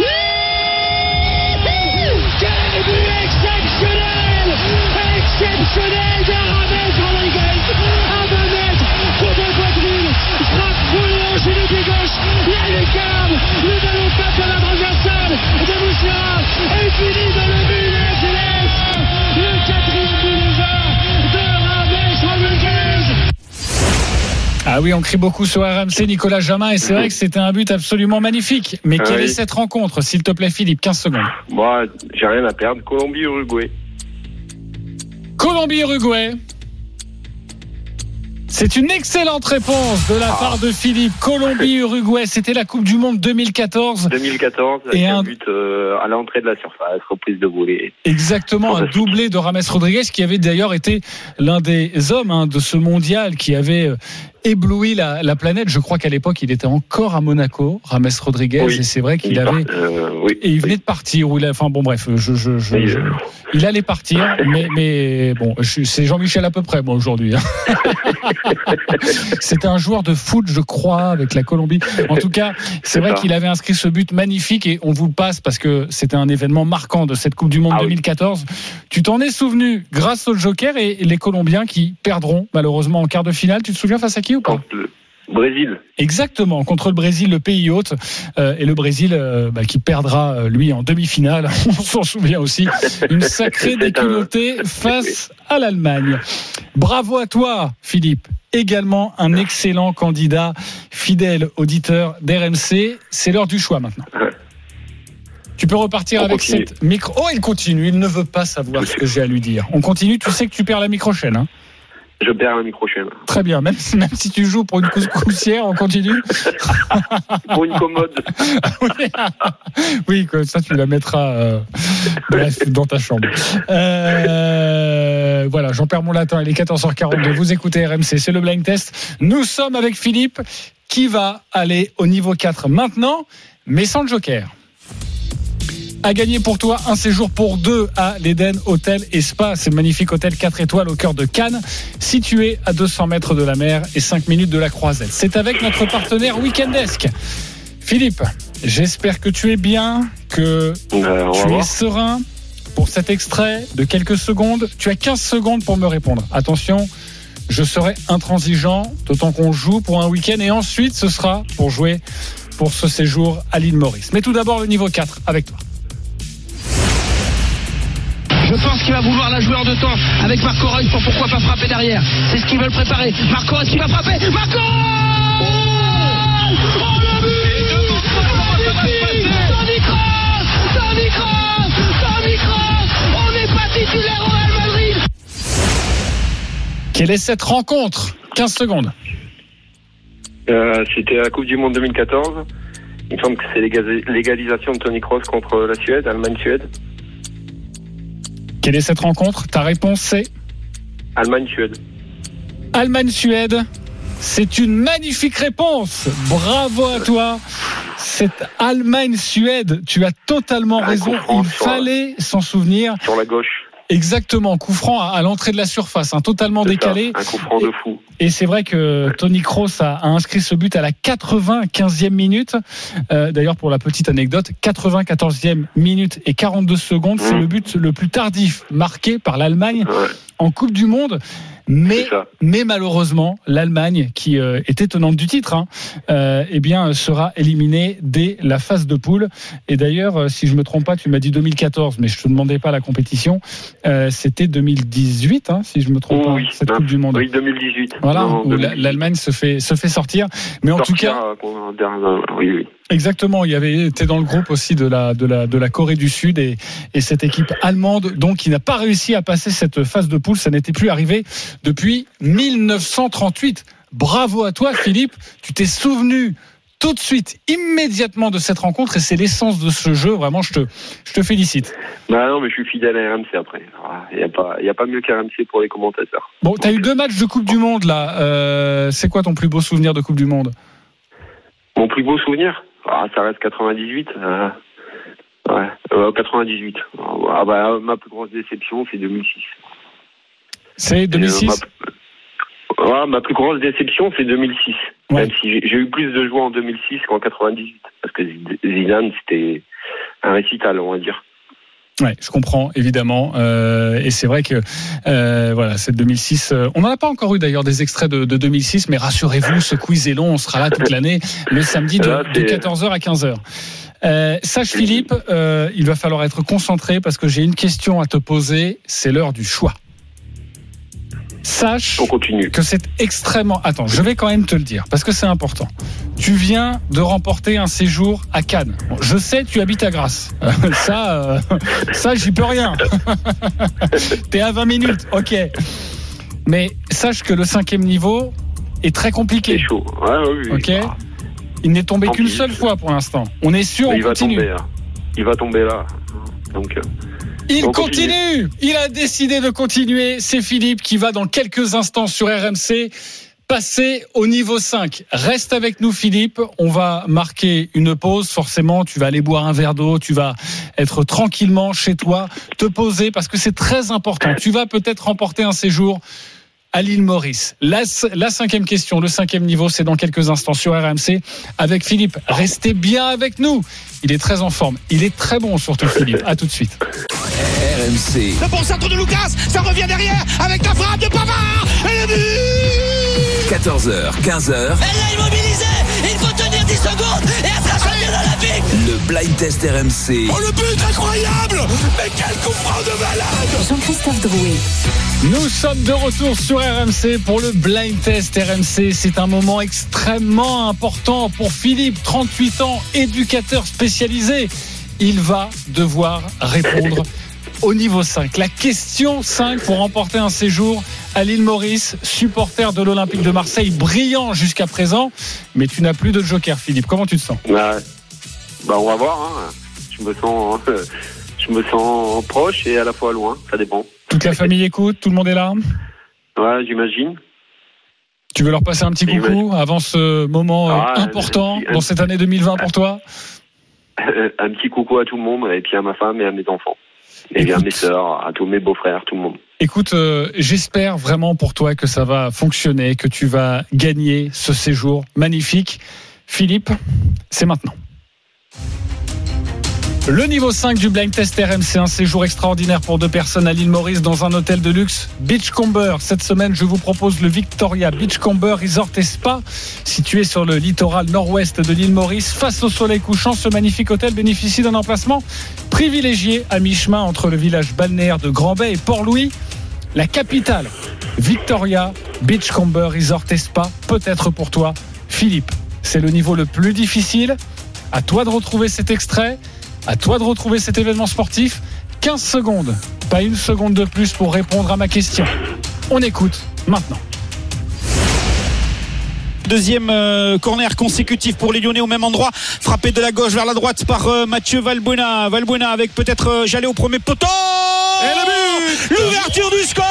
Quel but exceptionnel! Exceptionnel de James Rodriguez à 2 mètres, coup de poitrine, frappe foulée chez le pied gauche, la lucarne, le ballon tape à la transversale de Mouchard et finit dans le but de la Céleste, le 4e but déjà de James Rodriguez. Ah oui, on crie beaucoup sur RMC, Nicolas Jamin, et c'est vrai que c'était un but absolument magnifique. Mais quelle est cette rencontre, s'il te plaît, Philippe? 15 secondes. Moi, j'ai rien à perdre. Colombie-Uruguay. Colombie-Uruguay. C'est une excellente réponse de la part de Philippe. Colombie-Uruguay, c'était la Coupe du Monde 2014. 2014, avec un but à l'entrée de la surface, reprise de volée. Exactement, un doublé de James Rodriguez, qui avait d'ailleurs été l'un des hommes de ce mondial qui avait ébloui la planète. Je crois qu'à l'époque, il était encore à Monaco, James Rodriguez, et c'est vrai qu'il avait... et il venait de partir. Enfin bon, bref, il allait partir, mais bon, c'est Jean-Michel à peu près, moi, aujourd'hui. C'était un joueur de foot, je crois, avec la Colombie. En tout cas, c'est vrai qu'il avait inscrit ce but magnifique, et on vous le passe parce que c'était un événement marquant de cette Coupe du Monde 2014. Tu t'en es souvenu grâce au Joker, et les Colombiens qui perdront malheureusement en quart de finale. Tu te souviens face à qui ou pas? Brésil. Exactement, contre le Brésil, le pays hôte, et le Brésil qui perdra lui en demi-finale. On s'en souvient aussi, une sacrée déculottée face à l'Allemagne. Bravo à toi, Philippe. Également un excellent candidat, fidèle auditeur d'RMC. C'est l'heure du choix maintenant. Tu peux repartir avec cette micro. Oh, il continue, il ne veut pas savoir ce que j'ai à lui dire. On continue, tu sais que tu perds la micro-chaîne, hein? Je perds la micro-chaîne. Très bien, même si tu joues pour une couscoussière, on continue. Pour une commode. Oui, comme ça tu la mettras dans ta chambre. Voilà, j'en perds mon latin, il est 14h42. Vous écoutez RMC, c'est le blind test. Nous sommes avec Philippe qui va aller au niveau 4 maintenant, mais sans le joker. À gagner pour toi un séjour pour 2 à l'Eden Hôtel et Spa. C'est le magnifique hôtel 4 étoiles au cœur de Cannes, situé à 200 mètres de la mer et 5 minutes de la Croisette. C'est avec notre partenaire Weekendesk. Philippe, j'espère que tu es bien, que tu es serein pour cet extrait de quelques secondes. Tu as 15 secondes pour me répondre. Attention, je serai intransigeant, d'autant qu'on joue pour un week-end, et ensuite ce sera pour jouer pour ce séjour à l'île Maurice. Mais tout d'abord le niveau 4 avec toi. Je pense qu'il va vouloir la jouer en 2 temps avec Marco Reus pour pourquoi pas frapper derrière. C'est ce qu'ils veulent préparer. Marco Reus qui va frapper. Marco Reus! Oh, le but! Toni Kroos! On n'est pas titulaire au Real Madrid. Quelle est cette rencontre? 15 secondes. C'était la Coupe du Monde 2014. Il me semble que c'est l'égalisation de Toni Kroos contre la Suède, Allemagne-Suède. Quelle est cette rencontre? Ta réponse c'est Allemagne-Suède. Allemagne-Suède. C'est une magnifique réponse. Bravo à toi. Cette Allemagne-Suède, tu as totalement raison. Il fallait s'en souvenir. Sur la gauche. Exactement, coup franc à l'entrée de la surface, totalement décalé. Un coup franc de fou. Et c'est vrai que Toni Kroos a inscrit ce but à la 95e minute. D'ailleurs, pour la petite anecdote, 94e minute et 42 secondes, c'est le but le plus tardif marqué par l'Allemagne en Coupe du Monde. Mais malheureusement, l'Allemagne, qui était tenante du titre, sera éliminée dès la phase de poule. Et d'ailleurs, si je me trompe pas, tu m'as dit 2014, mais je te demandais pas la compétition. C'était 2018, si je me trompe pas, cette Coupe du Monde. Oui, 2018. Voilà, où l'Allemagne se fait sortir. Mais en tout cas, Exactement, t'es dans le groupe aussi de la Corée du Sud et cette équipe allemande donc qui n'a pas réussi à passer cette phase de poule, ça n'était plus arrivé depuis 1938. Bravo à toi Philippe, tu t'es souvenu tout de suite, immédiatement de cette rencontre et c'est l'essence de ce jeu, vraiment je te félicite. Bah non mais je suis fidèle à RMC après, il y a pas mieux qu'RMC pour les commentateurs. Bon, t'as eu 2 matchs de Coupe du Monde là, c'est quoi ton plus beau souvenir de Coupe du Monde? Mon plus beau souvenir? Ça reste 98. 98. Ma plus grosse déception, c'est 2006. C'est 2006 ma plus grosse déception, c'est 2006. Ouais. Même si j'ai eu plus de joie en 2006 qu'en 98. Parce que Zidane, c'était un récital, on va dire. Ouais, je comprends évidemment, et c'est vrai que voilà, c'est 2006. On n'en a pas encore eu d'ailleurs des extraits de 2006, mais rassurez-vous, ce quiz est long, on sera là toute l'année, le samedi de 14h à 15h. Sache Philippe, il va falloir être concentré parce que j'ai une question à te poser. C'est l'heure du choix. Sache que c'est extrêmement... Attends, je vais quand même te le dire, parce que c'est important. Tu viens de remporter un séjour à Cannes. Bon, je sais, tu habites à Grasse. Ça, j'y peux rien. T'es à 20 minutes, ok. Mais sache que le 5e niveau est très compliqué. C'est chaud. Oui. Ok. Il n'est tombé qu'une seule fois pour l'instant. On est sûr, on continue. Il va tomber là. Donc... Il continue. Il a décidé de continuer. C'est Philippe qui va dans quelques instants sur RMC passer au niveau 5. Reste avec nous Philippe. On va marquer une pause. Forcément, tu vas aller boire un verre d'eau. Tu vas être tranquillement chez toi, te poser parce que c'est très important. Tu vas peut-être remporter un séjour à l'île Maurice. La 5e question, le 5e niveau, c'est dans quelques instants sur RMC avec Philippe. Restez bien avec nous. Il est très en forme. Il est très bon surtout Philippe. À tout de suite. RMC. Le bon centre de Lucas, ça revient derrière avec la frappe de Pavard et le but. 14h, 15h. Elle l'a immobilisé, il faut tenir 10 secondes et elle sera championne olympique. Le blind test RMC. Oh le but incroyable. Mais quel coup franc de malade. Jean-Christophe Drouet. Nous sommes de retour sur RMC pour le blind test RMC. C'est un moment extrêmement important pour Philippe, 38 ans, éducateur spécialisé. Il va devoir répondre au niveau 5. La question 5 pour remporter un séjour à l'île Maurice, supporter de l'Olympique de Marseille, brillant jusqu'à présent, mais tu n'as plus de joker Philippe. Comment tu te sens? On va voir. Je me sens proche et à la fois loin, ça dépend. Toute la famille écoute, tout le monde est là? Ouais, j'imagine. Tu veux leur passer un petit coucou avant ce moment important dans cette année 2020 pour toi? Un petit coucou à tout le monde et puis à ma femme et à mes enfants. Et bien à mes sœurs, à tous mes beaux-frères, tout le monde. Écoute, j'espère vraiment pour toi que ça va fonctionner, que tu vas gagner ce séjour magnifique. Philippe, c'est maintenant. Le niveau 5 du blind test RMC, un séjour extraordinaire pour 2 personnes à l'île Maurice dans un hôtel de luxe Beachcomber. Cette semaine, je vous propose le Victoria Beachcomber Resort & Spa, situé sur le littoral nord-ouest de l'île Maurice. Face au soleil couchant, ce magnifique hôtel bénéficie d'un emplacement privilégié à mi-chemin entre le village balnéaire de Grand-Bay et Port-Louis, la capitale. Victoria Beachcomber Resort & Spa, peut-être pour toi, Philippe. C'est le niveau le plus difficile. À toi de retrouver cet extrait. À toi de retrouver cet événement sportif. 15 secondes, pas une seconde de plus pour répondre à ma question. On écoute maintenant. Deuxième corner consécutif pour les Lyonnais au même endroit. Frappé de la gauche vers la droite par Mathieu Valbuena. Valbuena avec peut-être Jallet au premier poteau. Et le but. L'ouverture du score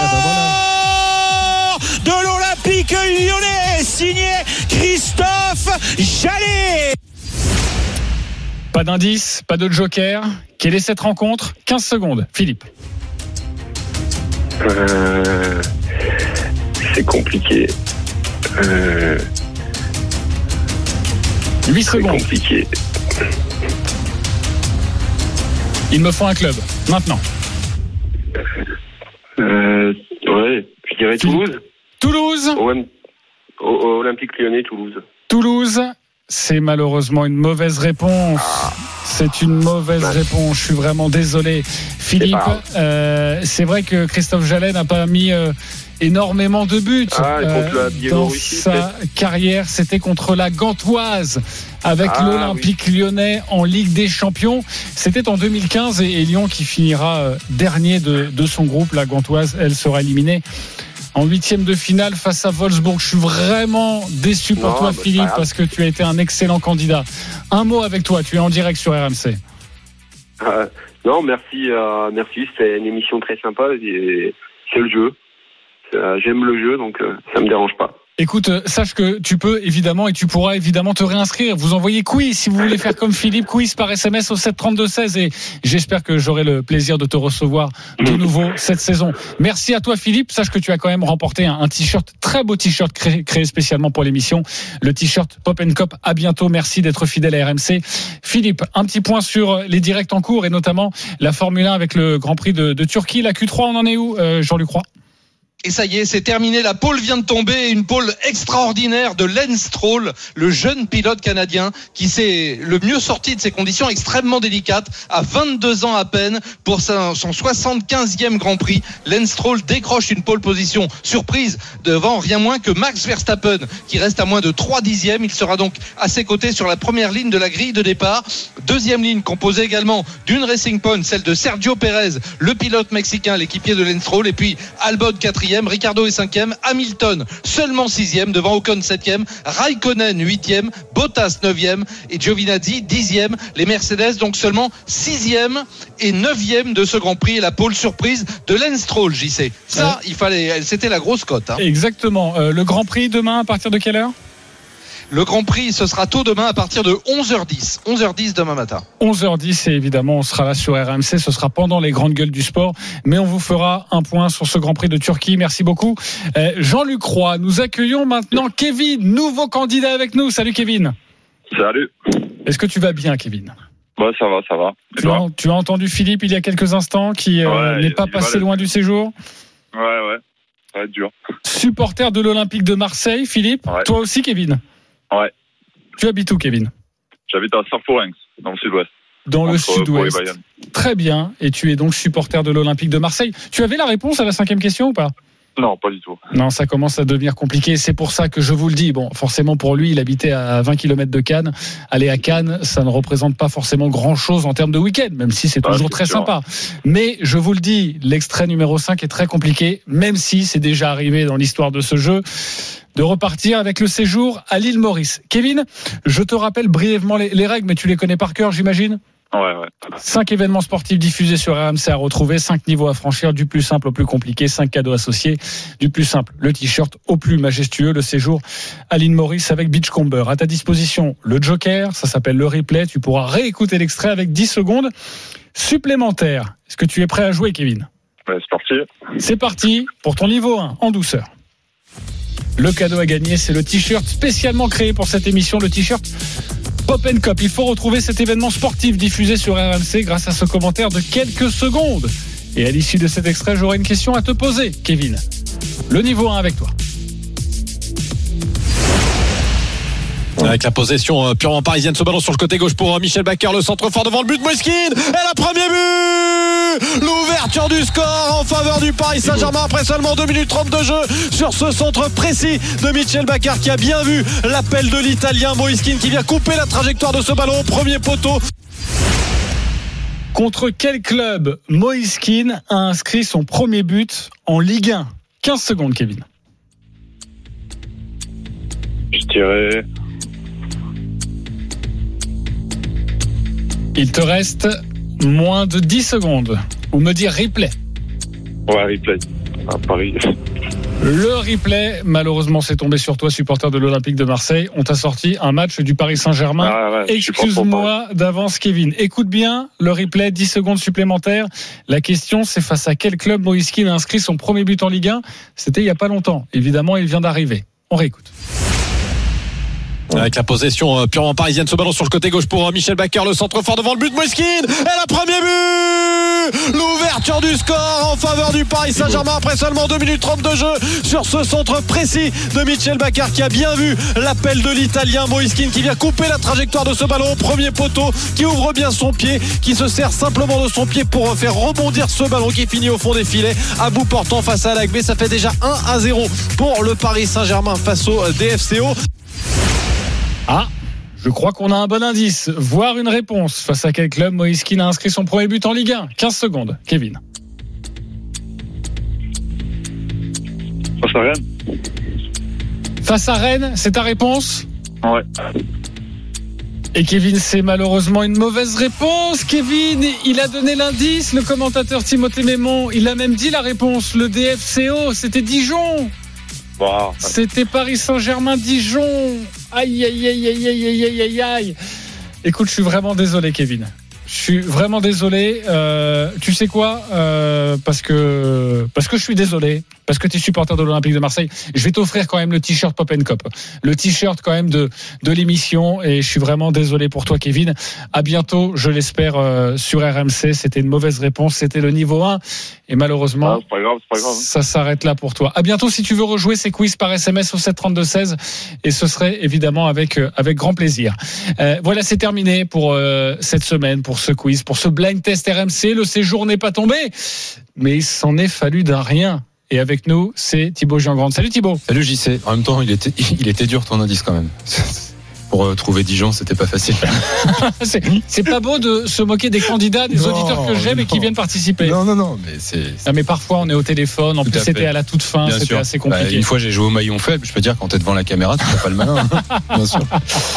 de l'Olympique Lyonnais, signé Christophe Jallet. Pas d'indice, pas de joker. Quelle est cette rencontre? 15 secondes. Philippe. C'est compliqué. 8 secondes. C'est compliqué. Il me faut un club. Maintenant. Ouais, je dirais Toulouse. Toulouse. Olympique Lyonnais, Toulouse. Toulouse. C'est malheureusement une mauvaise réponse. C'est une mauvaise réponse. Je suis vraiment désolé. Philippe, c'est vrai que Christophe Jallet n'a pas mis énormément de buts dans sa carrière. C'était contre la Gantoise avec l'Olympique lyonnais en Ligue des Champions. C'était en 2015 et Lyon qui finira dernier de son groupe. La Gantoise, elle sera éliminée en huitième de finale face à Wolfsburg. Je suis vraiment déçu pour toi, Philippe, parce que tu as été un excellent candidat. Un mot avec toi, tu es en direct sur RMC. Non, merci. C'est une émission très sympa. C'est le jeu. J'aime le jeu, donc ça me dérange pas. Écoute, sache que tu peux évidemment et tu pourras évidemment te réinscrire. Vous envoyez quiz si vous voulez faire comme Philippe, quiz par SMS au 732-16 et j'espère que j'aurai le plaisir de te recevoir de nouveau cette saison. Merci à toi Philippe. Sache que tu as quand même remporté un t-shirt, très beau t-shirt créé spécialement pour l'émission. Le t-shirt Pop & Cop. À bientôt. Merci d'être fidèle à RMC. Philippe, un petit point sur les directs en cours et notamment la Formule 1 avec le Grand Prix de Turquie. La Q3, on en est où, Jean-Luc Roy? Et ça y est, c'est terminé. La pole vient de tomber. Une pole extraordinaire de Lance Stroll, le jeune pilote canadien qui s'est le mieux sorti de ces conditions extrêmement délicates à 22 ans à peine pour son 75e Grand Prix. Lance Stroll décroche une pole position surprise devant rien moins que Max Verstappen qui reste à moins de 3 dixièmes. Il sera donc à ses côtés sur la première ligne de la grille de départ. Deuxième ligne composée également d'une Racing Point, celle de Sergio Pérez, le pilote mexicain, l'équipier de Lance Stroll, et puis Albon 4e, Ricardo est 5e, Hamilton seulement 6e, devant Ocon 7e, Raikkonen 8e, Bottas 9e et Giovinazzi 10e. Les Mercedes donc seulement 6e et 9e de ce Grand Prix et la pole surprise de Lance Stroll, JC. Ça, c'était la grosse cote. Exactement. Le Grand Prix demain à partir de quelle heure ? Le Grand Prix, ce sera tôt demain à partir de 11h10. 11h10 demain matin. 11h10 et évidemment, on sera là sur RMC. Ce sera pendant les grandes gueules du sport. Mais on vous fera un point sur ce Grand Prix de Turquie. Merci beaucoup. Jean-Luc Roy, nous accueillons maintenant Kevin, nouveau candidat avec nous. Salut Kevin. Salut. Est-ce que tu vas bien, Kevin ? Ouais, ça va. Tu as entendu Philippe il y a quelques instants qui n'est pas passé loin du séjour ? Ouais. Ça va être dur. Supporter de l'Olympique de Marseille, Philippe. Ouais. Toi aussi, Kevin ? Ouais. Tu habites où, Kevin ? J'habite à Sarporenx, dans le sud-ouest. Dans le sud-ouest. Très bien. Et tu es donc supporter de l'Olympique de Marseille. Tu avais la réponse à la 5e question ou pas ? Non, pas du tout. Non, ça commence à devenir compliqué. C'est pour ça que je vous le dis. Bon, forcément, pour lui, il habitait à 20 km de Cannes. Aller à Cannes, ça ne représente pas forcément grand-chose en termes de week-end, même si c'est toujours très sympa. Mais je vous le dis, l'extrait numéro 5 est très compliqué, même si c'est déjà arrivé dans l'histoire de ce jeu, de repartir avec le séjour à l'île Maurice. Kevin, je te rappelle brièvement les règles, mais tu les connais par cœur, j'imagine ? Ouais. 5 événements sportifs diffusés sur RMC à retrouver, 5 niveaux à franchir, du plus simple au plus compliqué, 5 cadeaux associés, du plus simple, le t-shirt, au plus majestueux, le séjour à l'île Maurice avec Beachcomber. À ta disposition, le Joker, ça s'appelle le replay, tu pourras réécouter l'extrait avec 10 secondes supplémentaires. Est-ce que tu es prêt à jouer, Kevin ? Ouais, c'est parti. C'est parti pour ton niveau 1, en douceur. Le cadeau à gagner, c'est le t-shirt spécialement créé pour cette émission, le t-shirt Pop & Cop. Il faut retrouver cet événement sportif diffusé sur RMC grâce à ce commentaire de quelques secondes. Et à l'issue de cet extrait, j'aurai une question à te poser, Kevin. Le niveau 1 avec toi. Avec la possession purement parisienne, ce ballon sur le côté gauche pour Michel Bakker, le centre fort devant le but, Moïskine, et la premier but, l'ouverture du score en faveur du Paris Saint-Germain après seulement 2 minutes 30 de jeu sur ce centre précis de Michel Bakker qui a bien vu l'appel de l'Italien Moïskine qui vient couper la trajectoire de ce ballon au premier poteau. Contre quel club Moïskine a inscrit son premier but en Ligue 1 ? 15 secondes, Kevin. Je dirais... Il te reste moins de 10 secondes. Ou me dire replay. Ouais, replay. À Paris. Le replay, malheureusement, c'est tombé sur toi, supporter de l'Olympique de Marseille. On t'a sorti un match du Paris Saint-Germain. Ouais, excuse-moi d'avance, Kevin. Écoute bien le replay, 10 secondes supplémentaires. La question, c'est face à quel club Moïskine a inscrit son premier but en Ligue 1 ? C'était il n'y a pas longtemps. Évidemment, il vient d'arriver. On réécoute. Avec la possession purement parisienne, ce ballon sur le côté gauche pour Michel Bakker, le centre fort devant le but, Moïskine, et la premier but, l'ouverture du score en faveur du Paris Saint-Germain après seulement 2 minutes 30 de jeu sur ce centre précis de Michel Baccar qui a bien vu l'appel de l'Italien Moïse Kean qui vient couper la trajectoire de ce ballon au premier poteau, qui ouvre bien son pied, qui se sert simplement de son pied pour faire rebondir ce ballon qui finit au fond des filets à bout portant face à l'Agbe. Ça fait déjà 1-0 pour le Paris Saint-Germain face au DFCO. Ah, je crois qu'on a un bon indice, voire une réponse. Face à quel club Moïse Kean a inscrit son premier but en Ligue 1? 15 secondes, Kevin. Face à Rennes. Face à Rennes, c'est ta réponse? Ouais. Et Kevin, c'est malheureusement une mauvaise réponse. Kevin, il a donné l'indice, le commentateur Timothée Mémon. Il a même dit la réponse. Le DFCO, c'était Dijon. Bah, c'était Paris Saint-Germain Dijon. Aïe, aïe, aïe, aïe, aïe, aïe, aïe, aïe. Écoute, je suis vraiment désolé, Kevin. Je suis vraiment désolé. Tu sais quoi, parce que je suis désolé, parce que tu es supporter de l'Olympique de Marseille, je vais t'offrir quand même le t-shirt Pop & Cop, le t-shirt quand même de l'émission, et je suis vraiment désolé pour toi, Kevin. À bientôt, je l'espère, sur RMC. C'était une mauvaise réponse, c'était le niveau 1, et malheureusement, c'est pas grave. ça s'arrête là pour toi. À bientôt. Si tu veux rejouer ces quiz par SMS au 732-16, et ce serait évidemment avec grand plaisir. Voilà, c'est terminé pour cette semaine, pour ce quiz, pour ce blind test RMC. Le séjour n'est pas tombé, mais il s'en est fallu d'un rien. Et avec nous, c'est Thibaut Giangrande. Salut Thibaut. Salut JC. En même temps, il était dur ton indice quand même. Pour trouver Dijon, c'était pas facile. c'est pas beau de se moquer des candidats, des auditeurs que j'aime et qui viennent participer. Non, mais c'est. Ah, mais parfois on est au téléphone. En plus, c'était à la toute fin. Bien c'était sûr. Assez compliqué. Une fois, j'ai joué au maillon faible. Je peux dire, quand t'es devant la caméra, tu fais pas le malin. Bien sûr.